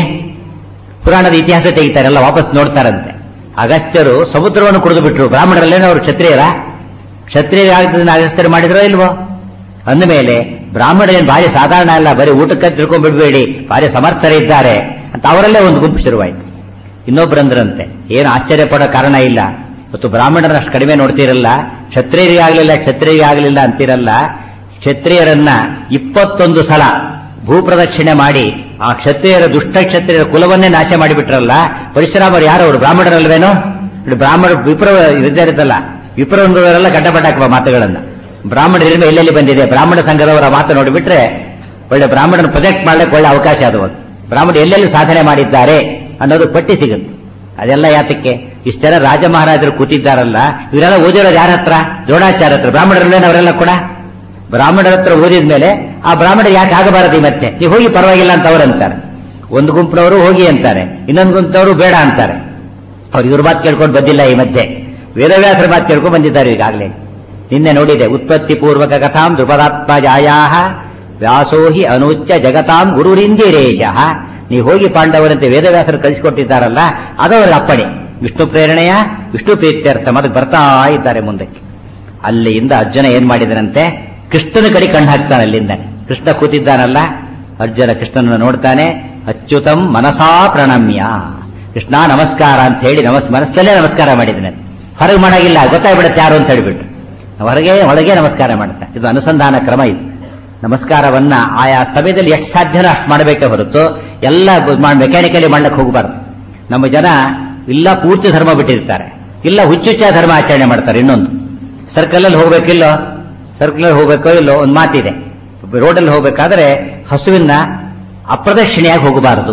Speaker 1: ಪುರಾಣದ ಇತಿಹಾಸ ತೆಗಿತಾರಲ್ಲ, ವಾಪಸ್ ನೋಡ್ತಾರಂತೆ. ಅಗಸ್ತ್ಯರು ಸಮುದ್ರವನ್ನು ಕುಡಿದು ಬಿಟ್ರು, ಬ್ರಾಹ್ಮಣರಲ್ಲೇನೋ ಅವರು ಕ್ಷತ್ರಿಯರ? ಕ್ಷತ್ರಿಯರಾಗದನ್ನ ಅಗಸ್ತ್ಯರು ಮಾಡಿದ್ರೋ ಇಲ್ವೋ? ಅಂದಮೇಲೆ ಬ್ರಾಹ್ಮಣರೇನು ಭಾರಿ ಸಾಧಾರಣ ಅಲ್ಲ, ಬರೀ ಊಟಕ್ಕೆ ತಿಳ್ಕೊಂಡ್ಬಿಡ್ಬೇಡಿ, ಭಾರಿ ಸಮರ್ಥರಿದ್ದಾರೆ ಅಂತ ಅವರಲ್ಲೇ ಒಂದು ಗುಂಪು ಶುರುವಾಯಿತು. ಇನ್ನೊಬ್ಬರಂದ್ರಂತೆ, ಏನು ಆಶ್ಚರ್ಯ ಪಡೋ ಕಾರಣ ಇಲ್ಲ, ಇವತ್ತು ಬ್ರಾಹ್ಮಣರನ್ನ ಅಷ್ಟು ಕಡಿಮೆ ನೋಡ್ತಿರಲ್ಲ, ಕ್ಷತ್ರಿಯರಿಗಾಗಲಿಲ್ಲ ಕ್ಷತ್ರಿಯರಿಗಾಗಲಿಲ್ಲ ಅಂತಿರಲ್ಲ, ಕ್ಷತ್ರಿಯರನ್ನ ಇಪ್ಪತ್ತೊಂದು ಸಲ ಭೂಪ್ರದಕ್ಷಿಣೆ ಮಾಡಿ ಆ ಕ್ಷತ್ರಿಯರ ದುಷ್ಟ ಕ್ಷತ್ರಿಯರ ಕುಲವನ್ನೇ ನಾಶ ಮಾಡಿಬಿಟ್ರಲ್ಲ, ಪರಶುರಾಮರು ಯಾರವರು? ಬ್ರಾಹ್ಮಣರಲ್ವೇನೋ? ಬ್ರಾಹ್ಮಣ ವಿಪ್ರ ಇದ್ದಲ್ಲ, ವಿಪ್ರವರೆಲ್ಲ ಗಡ್ಡಪಟ್ಟ ಹಾಕುವ ಮಾತುಗಳನ್ನ ಬ್ರಾಹ್ಮಣರಿಂದ ಎಲ್ಲೆಲ್ಲಿ ಬಂದಿದೆ. ಬ್ರಾಹ್ಮಣ ಸಂಘದವರ ಮಾತು ನೋಡಿಬಿಟ್ರೆ ಒಳ್ಳೆ ಬ್ರಾಹ್ಮಣನ ಪ್ರೊಜೆಕ್ಟ್ ಮಾಡ್ಲಿಕ್ಕೆ ಒಳ್ಳೆ ಅವಕಾಶ ಅದು. ಬ್ರಾಹ್ಮಣ ಎಲ್ಲೆಲ್ಲಿ ಸಾಧನೆ ಮಾಡಿದ್ದಾರೆ ಅನ್ನೋದು ಪಟ್ಟಿ ಸಿಗುತ್ತೆ. ಅದೆಲ್ಲ ಯಾತಕ್ಕೆ? ಇಷ್ಟೆಲ್ಲ ರಾಜ ಮಹಾರಾಜರು ಕೂತಿದ್ದಾರಲ್ಲ, ಇವರೆಲ್ಲ ಓದಿರೋದು ಯಾರ ಹತ್ರ? ದ್ರೋಣಾಚಾರ್ಯ ಹತ್ರ. ಬ್ರಾಹ್ಮಣರಲ್ಲೇನು ಅವರೆಲ್ಲ ಕೂಡ? ಬ್ರಾಹ್ಮಣರ ಹತ್ರ ಓದಿದ ಮೇಲೆ ಆ ಬ್ರಾಹ್ಮಣರು ಯಾಕೆ ಆಗಬಾರದು? ಮತ್ತೆ ನೀವು ಹೋಗಿ ಪರವಾಗಿಲ್ಲ ಅಂತ ಅವ್ರು ಅಂತಾರೆ. ಒಂದು ಗುಂಪಿನವರು ಹೋಗಿ ಅಂತಾರೆ, ಇನ್ನೊಂದು ಗುಂಪಿನವರು ಬೇಡ ಅಂತಾರೆ. ಅವ್ರು ಇವ್ರ ಮಾತು ಕೇಳ್ಕೊಂಡು ಬಂದಿಲ್ಲ. ಈ ಮಧ್ಯೆ ವೇದವ್ಯಾಸರ ಮಾತು ಕೇಳ್ಕೊಂಡು ಬಂದಿದ್ದಾರೆ ಈಗಾಗಲೇ. ನಿನ್ನೆ ನೋಡಿದೆ, ಉತ್ಪತ್ತಿ ಪೂರ್ವಕ ಕಥಾಂ ದ್ರುಪದಾತ್ಮಜಾಯಾ ವ್ಯಾಸೋಹಿ ಅನುಚ್ಯ ಜಗತಾಂ ಗುರುರಿಂದಿರೇಶ. ನೀವು ಹೋಗಿ ಪಾಂಡವರಂತೆ ವೇದವ್ಯಾಸರು ಕಳಿಸಿಕೊಟ್ಟಿದ್ದಾರಲ್ಲ, ಅದವರ ಅಪ್ಪಣೆ, ವಿಷ್ಣು ಪ್ರೇರಣೆಯ ವಿಷ್ಣು ಪ್ರೀತ್ಯರ್ಥ. ಮತ್ತೆ ಬರ್ತಾ ಇದ್ದಾರೆ ಮುಂದಕ್ಕೆ. ಅಲ್ಲಿಂದ ಅರ್ಜುನ ಏನ್ ಮಾಡಿದನಂತೆ, ಕೃಷ್ಣನ ಕಡೆ ಕಣ್ಣು ಹಾಕ್ತಾನೆ. ಅಲ್ಲಿಂದ ಕೃಷ್ಣ ಕೂತಿದ್ದಾನಲ್ಲ, ಅರ್ಜುನ ಕೃಷ್ಣನನ್ನು ನೋಡ್ತಾನೆ. ಅಚ್ಯುತಂ ಮನಸಾ ಪ್ರಣಮ್ಯ, ಕೃಷ್ಣ ನಮಸ್ಕಾರ ಅಂತ ಹೇಳಿ ನಮಸ್ ಮನಸ್ಸಲ್ಲೇ ನಮಸ್ಕಾರ ಮಾಡಿದ್ದಾನೆ. ಹೊರಗೆ ಮಾಡಾಗಿಲ್ಲ, ಗೊತ್ತಾಗ್ಬಿಡುತ್ತೆ ಯಾರು ಅಂತ ಹೇಳಿಬಿಟ್ಟು ಹೊರಗೆ ಒಳಗೆ ನಮಸ್ಕಾರ ಮಾಡ್ತಾನೆ. ಇದು ಅನುಸಂಧಾನ ಕ್ರಮ. ಇದು ನಮಸ್ಕಾರವನ್ನ ಆಯಾ ಸಮಯದಲ್ಲಿ ಎಷ್ಟು ಸಾಧ್ಯನೋ ಅಷ್ಟು ಮಾಡಬೇಕೇ ಹೊರತು ಎಲ್ಲ ಮೆಕ್ಯಾನಿಕಲಿ ಮಾಡ್ಲಿಕ್ಕೆ ಹೋಗಬಾರ್ದು. ನಮ್ಮ ಜನ ಇಲ್ಲ ಪೂರ್ತಿ ಧರ್ಮ ಬಿಟ್ಟಿರ್ತಾರೆ, ಇಲ್ಲ ಹುಚ್ಚುಚ್ಚ ಧರ್ಮ ಆಚರಣೆ ಮಾಡ್ತಾರೆ. ಇನ್ನೊಂದು ಸರ್ಕಲ್ ಅಲ್ಲಿ ಹೋಗ್ಬೇಕಿಲ್ಲೋ, ಸರ್ಕಲ್ ಅಲ್ಲಿ ಹೋಗ್ಬೇಕೋ ಇಲ್ಲೋ ಒಂದು ಮಾತಿದೆ. ರೋಡಲ್ಲಿ ಹೋಗ್ಬೇಕಾದ್ರೆ ಹಸುವಿನ ಅಪ್ರದಕ್ಷಿಣೆಯಾಗಿ ಹೋಗಬಾರದು.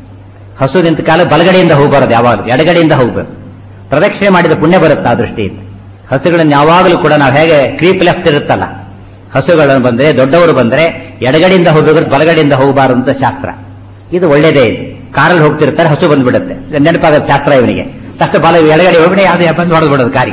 Speaker 1: ಹಸು ನಿಂತ ಕಾಲ ಬಲಗಡೆಯಿಂದ ಹೋಗಬಾರದು, ಯಾವಾಗಲೂ ಎಡಗಡೆಯಿಂದ ಹೋಗ್ಬೇಕು. ಪ್ರದಕ್ಷಿಣೆ ಮಾಡಿದ ಪುಣ್ಯ ಬರುತ್ತೆ ಆ ದೃಷ್ಟಿಯಿಂದ. ಹಸುಗಳನ್ನು ಯಾವಾಗಲೂ ಕೂಡ ನಾವು ಹೇಗೆ ಕ್ರೀಪ್ ಲೆಫ್ಟ್ ಇರುತ್ತಲ್ಲ, ಹಸುಗಳನ್ನು ಬಂದ್ರೆ ದೊಡ್ಡವರು ಬಂದ್ರೆ ಎಡಗಡೆಯಿಂದ ಹೋಗಬೇಕು, ಬಲಗಡೆಯಿಂದ ಹೋಗಬಾರದು ಅಂತ ಶಾಸ್ತ್ರ. ಇದು ಒಳ್ಳೇದೇ. ಇದು ಕಾರಲ್ಲಿ ಹೋಗ್ತಿರ್ತಾರೆ, ಹಸು ಬಂದ್ಬಿಡುತ್ತೆ, ನೆನಪಾಗದ ಶಾಸ್ತ್ರ ಇವನಿಗೆ. ತಕ್ಷಣ ಬಲ ಎಡಗಡೆ ಹೋಗ್ಬಿಡಿ, ಯಾವ್ದು ಬಂದು ಹೊಡೆದ್ಬಿಡೋದು ಕಾರಿ.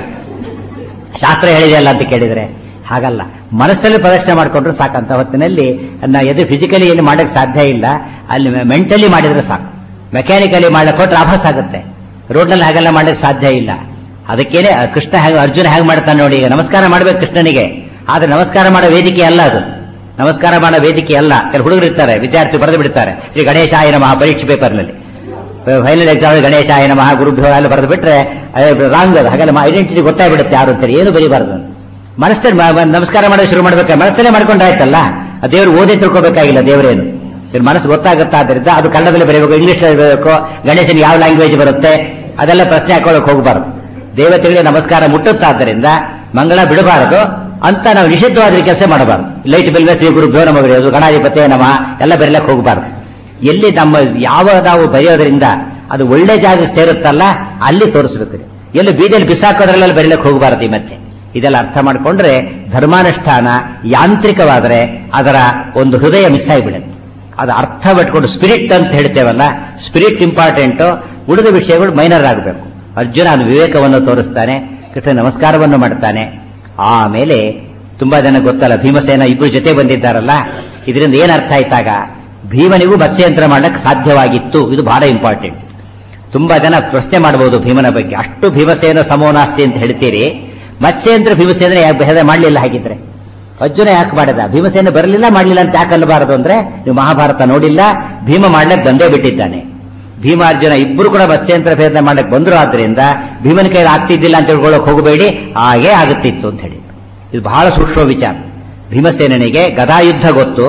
Speaker 1: ಶಾಸ್ತ್ರ ಹೇಳಿದೆ ಅಲ್ಲ ಅಂತ ಕೇಳಿದ್ರೆ ಹಾಗಲ್ಲ. ಮನಸ್ಸಲ್ಲಿ ಪ್ರದರ್ಶನ ಮಾಡಿಕೊಂಡ್ರು ಸಾಕಂತ ಹೊತ್ತಿನಲ್ಲಿ ನಾವು ಎದು ಫಿಸಿಕಲಿ ಏನು ಮಾಡಕ್ ಸಾಧ್ಯ ಇಲ್ಲ, ಅಲ್ಲಿ ಮೆಂಟಲಿ ಮಾಡಿದ್ರೆ ಸಾಕು. ಮೆಕ್ಯಾನಿಕಲಿ ಮಾಡಕ್ ಕೊಟ್ರೆ ಆಭಾಸ ಆಗುತ್ತೆ. ರೋಡ್ನಲ್ಲಿ ಹಾಗೆಲ್ಲ ಮಾಡಕ್ ಸಾಧ್ಯ ಇಲ್ಲ. ಅದಕ್ಕೇನೆ ಕೃಷ್ಣ ಹೇಗೆ ಅರ್ಜುನ ಹೇಗೆ ಮಾಡ್ತಾನೆ ನೋಡಿ. ಈಗ ನಮಸ್ಕಾರ ಮಾಡ್ಬೇಕು ಕೃಷ್ಣನಿಗೆ, ಆದ್ರೆ ನಮಸ್ಕಾರ ಮಾಡೋ ವೇದಿಕೆ ಅಲ್ಲ ಅದು. ನಮಸ್ಕಾರ ಮಾಡೋ ವೇದಿಕೆ ಅಲ್ಲ. ಕೆಲವು ಹುಡುಗರು ಇರ್ತಾರೆ, ವಿದ್ಯಾರ್ಥಿ ಬರೆದು ಬಿಡ್ತಾರೆ ಶ್ರೀ ಗಣೇಶಾಯ ನಮಃ ಪರೀಕ್ಷೆ ಪೇಪರ್ನಲ್ಲಿ. ಫೈನಲ್ ಎಕ್ಸಾಮ್ ಗಣೇಶಾಯ ನಮಃ ಗುರುಭ್ಯೋ ಎಲ್ಲ ಬರೆದು ಬಿಟ್ರೆ ರಾಂಗ್ ಅದು. ಹಾಗೆಲ್ಲ ಐಡೆಂಟಿಟಿ ಗೊತ್ತಾಗ್ಬಿಡುತ್ತೆ ಯಾರು ಅಂತಾರೆ, ಏನು ಬರೀಬಾರ್ದು. ಮನಸ್ಸಲ್ಲಿ ನಮಸ್ಕಾರ ಮಾಡೋದು ಶುರು ಮಾಡ್ಬೇಕು, ಮನಸ್ಸಲ್ಲೇ ಮಾಡ್ಕೊಂಡ್ರೆ ಆಯ್ತಲ್ಲ. ದೇವರು ಓದಿ ತಿಳ್ಕೋಬೇಕಾಗಿಲ್ಲ, ದೇವರೇನು ಮನಸ್ಸು ಗೊತ್ತಾಗುತ್ತಾ. ಆದ್ದರಿಂದ ಅದು ಕನ್ನಡದಲ್ಲಿ ಬರೀಬೇಕು, ಇಂಗ್ಲಿಷ್ ಬರೀಬೇಕು, ಗಣೇಶನ್ ಯಾವ ಲ್ಯಾಂಗ್ವೇಜ್ ಬರುತ್ತೆ ಅದೆಲ್ಲ ಪ್ರಶ್ನೆ ಹಾಕೊಳ್ಳೋಕೆ ಹೋಗಬಾರದು. ದೇವತೆಗಳಿಗೆ ನಮಸ್ಕಾರ ಮುಟ್ಟುತ್ತಾದ್ದರಿಂದ ಮಂಗಳ ಬಿಡಬಾರದು ಅಂತ ನಾವು ನಿಷಿದ್ಧವಾದ ಕೆಲಸ ಮಾಡಬಾರದು. ಲೈಟ್ ಬಿಲ್ ಶ್ರೀ ಗುರುಭ್ಯೋ ನಮಃ ಬರೆಯೋದು, ಗಣಾಧಿಪತಿ ನಮಃ ಎಲ್ಲ ಬರೀಲಕ್ಕೆ ಹೋಗಬಾರದು. ಎಲ್ಲಿ ನಮ್ಮ ಯಾವ ನಾವು ಬರೆಯೋದ್ರಿಂದ ಅದು ಒಳ್ಳೆ ಜಾಗ ಸೇರುತ್ತಲ್ಲ ಅಲ್ಲಿ ತೋರಿಸ್ಬೇಕು. ಎಲ್ಲಿ ಬೀದಿಯಲ್ಲಿ ಬಿಸಾಕೋದ್ರಲ್ಲೆಲ್ಲ ಬರೀಲಕ್ಕೆ ಹೋಗಬಾರದು. ಮತ್ತೆ ಇದೆಲ್ಲ ಅರ್ಥ ಮಾಡಿಕೊಂಡ್ರೆ ಧರ್ಮಾನುಷ್ಠಾನ ಯಾಂತ್ರಿಕವಾದರೆ ಅದರ ಒಂದು ಹೃದಯ ಮಿಸ್ ಆಗಿಬಿಡುತ್ತೆ. ಅದು ಅರ್ಥ ಬಿಟ್ಕೊಂಡು ಸ್ಪಿರಿಟ್ ಅಂತ ಹೇಳ್ತೇವಲ್ಲ, ಸ್ಪಿರಿಟ್ ಇಂಪಾರ್ಟೆಂಟು, ಉಳಿದ ವಿಷಯಗಳು ಮೈನರ್ ಆಗಬೇಕು. ಅರ್ಜುನ ಅದು ವಿವೇಕವನ್ನು ತೋರಿಸ್ತಾನೆ, ಕೃಷ್ಣ ನಮಸ್ಕಾರವನ್ನು ಮಾಡ್ತಾನೆ. ಆಮೇಲೆ ತುಂಬಾ ಜನ ಗೊತ್ತಲ್ಲ, ಭೀಮಸೇನ ಇಬ್ಬರು ಜೊತೆ ಬಂದಿದ್ದಾರಲ್ಲ, ಇದರಿಂದ ಏನ್ ಅರ್ಥ ಆಯ್ತಾಗ ಭೀಮನಿಗೂ ಮತ್ಸ್ಯಯಂತ್ರ ಮಾಡಕ್ ಸಾಧ್ಯವಾಗಿತ್ತು. ಇದು ಬಹಳ ಇಂಪಾರ್ಟೆಂಟ್. ತುಂಬಾ ಜನ ಪ್ರಶ್ನೆ ಮಾಡಬಹುದು ಭೀಮನ ಬಗ್ಗೆ. ಅಷ್ಟು ಭೀಮಸೇನ ಸಮೋನಾಸ್ತಿ ಅಂತ ಹೇಳ್ತೀರಿ, ಮತ್ಸ್ಯಯಂತ್ರ ಭೀಮಸೇನ ಯಾಕೆ ಮಾಡಲಿಲ್ಲ? ಹಾಗಿದ್ರೆ ಅರ್ಜುನ ಯಾಕೆ ಮಾಡಿದ? ಭೀಮಸೇನ ಬರಲಿಲ್ಲ ಮಾಡಲಿಲ್ಲ ಅಂತ ಯಾಕೆ ಅಲ್ಲಬಾರದು ಅಂದ್ರೆ ನೀವು ಮಹಾಭಾರತ ನೋಡಿಲ್ಲ. ಭೀಮ ಮಾಡ್ಲಿಕ್ಕೆ ಬಂದೇ ಬಿಟ್ಟಿದ್ದಾನೆ. ಭೀಮಾರ್ಜುನ ಇಬ್ಬರು ಕೂಡ ಮತ್ಸ್ಯಯಂತ್ರ ಭೇದ ಮಾಡಕ್ ಬಂದ್ರು. ಆದ್ರಿಂದ ಭೀಮನ ಕೈಗೆ ಆಗ್ತಿದ್ದಿಲ್ಲ ಅಂತ ತಿಳ್ಕೊಳ್ಳೋಕೆ ಹೋಗಬೇಡಿ, ಹಾಗೇ ಆಗುತ್ತಿತ್ತು ಅಂತ ಹೇಳಿ. ಇದು ಬಹಳ ಸೂಕ್ಷ್ಮ ವಿಚಾರ. ಭೀಮಸೇನಿಗೆ ಗದಾಯುದ್ಧ ಗೊತ್ತು,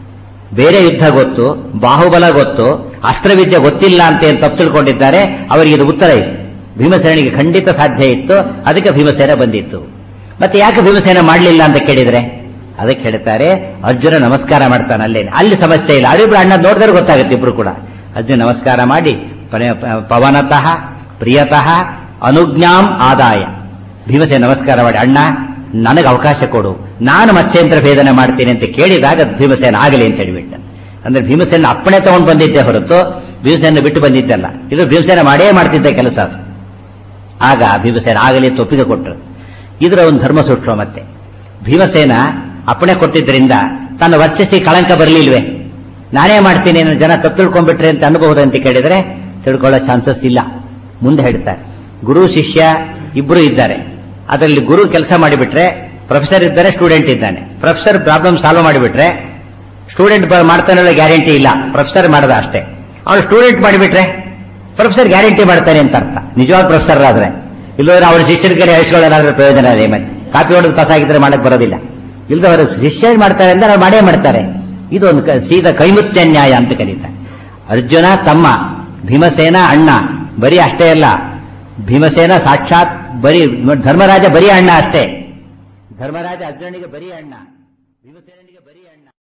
Speaker 1: ಬೇರೆ ಯುದ್ಧ ಗೊತ್ತು, ಬಾಹುಬಲ ಗೊತ್ತು, ಅಸ್ತ್ರವಿದ್ಯೆ ಗೊತ್ತಿಲ್ಲ ಅಂತ ಏನು ತಪ್ಪು ತಿಳ್ಕೊಂಡಿದ್ದಾರೆ. ಅವರಿಗೆ ಇದು ಉತ್ತರ ಇತ್ತು. ಭೀಮಸೇನಿಗೆ ಖಂಡಿತ ಸಾಧ್ಯ ಇತ್ತು, ಅದಕ್ಕೆ ಭೀಮಸೇನ ಬಂದಿತ್ತು. ಮತ್ತೆ ಯಾಕೆ ಭೀಮಸೇನ ಮಾಡಲಿಲ್ಲ ಅಂತ ಕೇಳಿದ್ರೆ ಅದಕ್ಕೆ ಹೇಳ್ತಾರೆ, ಅರ್ಜುನ ನಮಸ್ಕಾರ ಮಾಡ್ತಾನೆ ಅಲ್ಲೇನೆ, ಅಲ್ಲಿ ಸಮಸ್ಯೆ ಇಲ್ಲ. ಅವರಿಬ್ರು ಅಣ್ಣ ನೋಡಿದ್ರೆ ಗೊತ್ತಾಗುತ್ತೆ ಇಬ್ರು ಕೂಡ. ಅರ್ಜುನ ನಮಸ್ಕಾರ ಮಾಡಿ ಪವನತಃ ಪ್ರಿಯತಃ ಅನುಜ್ಞಾಂ ಆದಾಯ ಭೀಮಸೇನ ನಮಸ್ಕಾರ ಮಾಡಿ, ಅಣ್ಣ ನನಗೆ ಅವಕಾಶ ಕೊಡು, ನಾನು ಮತ್ಸ್ಯೇಂದ್ರ ಭೇದನೆ ಮಾಡ್ತೀನಿ ಅಂತ ಕೇಳಿದಾಗ ಭೀಮಸೇನ ಆಗಲಿ ಅಂತ ಹೇಳಿಬಿಟ್ಟ. ಅಂದ್ರೆ ಭೀಮಸೇನ ಅಪ್ಪಣೆ ತಗೊಂಡು ಬಂದಿದ್ದೆ ಹೊರತು ಭೀಮಸೇನ ಬಿಟ್ಟು ಬಂದಿದ್ದಲ್ಲ. ಇದು ಭೀಮಸೇನ ಮಾಡೇ ಮಾಡ್ತಿದ್ದ ಕೆಲಸ. ಆಗ ಭೀಮಸೇನ ಆಗಲಿ ಅಂತ ಒಪ್ಪಿಗೆ ಕೊಟ್ಟರು. ಇದರ ಒಂದು ಧರ್ಮ ಸೂಕ್ಷ್ಮ. ಮತ್ತೆ ಭೀಮಸೇನ ಅಪ್ಪಣೆ ಕೊಟ್ಟಿದ್ದರಿಂದ ತನ್ನ ವರ್ಚಸ್ಸಿ ಕಳಂಕ ಬರಲಿಲ್ವೇ? ನಾನೇ ಮಾಡ್ತೀನಿ ಅನ್ನೋ ಜನ ತಪ್ಪು ತಿಳ್ಕೊಂಡ್ಬಿಟ್ರೆ ಅಂತ ಅನ್ಬಹುದಂತ ಕೇಳಿದ್ರೆ ತಿಳ್ಕೊಳ್ಳೋ ಚಾನ್ಸಸ್ ಇಲ್ಲ. ಮುಂದೆ ಹೇಳ್ತಾರೆ, ಗುರು ಶಿಷ್ಯ ಇಬ್ರು ಇದ್ದಾರೆ. ಅದರಲ್ಲಿ ಗುರು ಕೆಲಸ ಮಾಡಿಬಿಟ್ರೆ ಪ್ರೊಫೆಸರ್ ಇದ್ದಾರೆ, ಸ್ಟೂಡೆಂಟ್ ಇದ್ದಾನೆ. ಪ್ರೊಫೆಸರ್ ಪ್ರಾಬ್ಲಮ್ ಸಾಲ್ವ್ ಮಾಡಿಬಿಟ್ರೆ ಸ್ಟೂಡೆಂಟ್ ಮಾಡ್ತಾನೆ ಗ್ಯಾರಂಟಿ ಇಲ್ಲ, ಪ್ರೊಫೆಸರ್ ಮಾಡದ ಅಷ್ಟೇ. ಅವನು ಸ್ಟೂಡೆಂಟ್ ಮಾಡಿಬಿಟ್ರೆ ಪ್ರೊಫೆಸರ್ ಗ್ಯಾರಂಟಿ ಮಾಡ್ತಾನೆ ಅಂತ ಅರ್ಥ. ನಿಜವಾದ ಪ್ರೊಫೆಸರ್ ಆದ್ರೆ, ಇಲ್ಲದ್ರೆ ಅವ್ರ ಶಿಷ್ಯರಿಗೆ ಹೇಳಿಸ್ಕೊಳ್ಳೋದಾದ್ರೆ ಪ್ರಯೋಜನ ಇದೆ. ಮತ್ತೆ ಕಾಪಿ ಹೊಡೆದು ಪಾಸ್ ಆಗಿದ್ರೆ ಮಾಡಕ್ ಬರೋದಿಲ್ಲ. ಇಲ್ಲದವರು ಶಿಷ್ಯ ಮಾಡ್ತಾರೆ ಅಂದ್ರೆ ಅವ್ರು ಮಾಡೇ ಮಾಡ್ತಾರೆ. ಇದು ಒಂದು ಸೀದಾ ಕೈಮುತ್ಯ ನ್ಯಾಯ ಅಂತ ಕರೀತಾರೆ. ಅರ್ಜುನ ತಮ್ಮ, ಭೀಮಸೇನ ಅಣ್ಣ. ಬರೀ ಅಷ್ಟೇ ಅಲ್ಲ, ಭೀಮಸೇನ ಸಾಕ್ಷಾತ್ ಬರೀ ಧರ್ಮರಾಜ ಬರೀ ಅಣ್ಣ ಅಷ್ಟೇ. ಧರ್ಮರಾಜ ಅರ್ಜುನನಿಗೆ ಬರೀ ಅಣ್ಣ, ಭೀಮಸೇನಿಗೆ ಬರೀ ಅಣ್ಣ.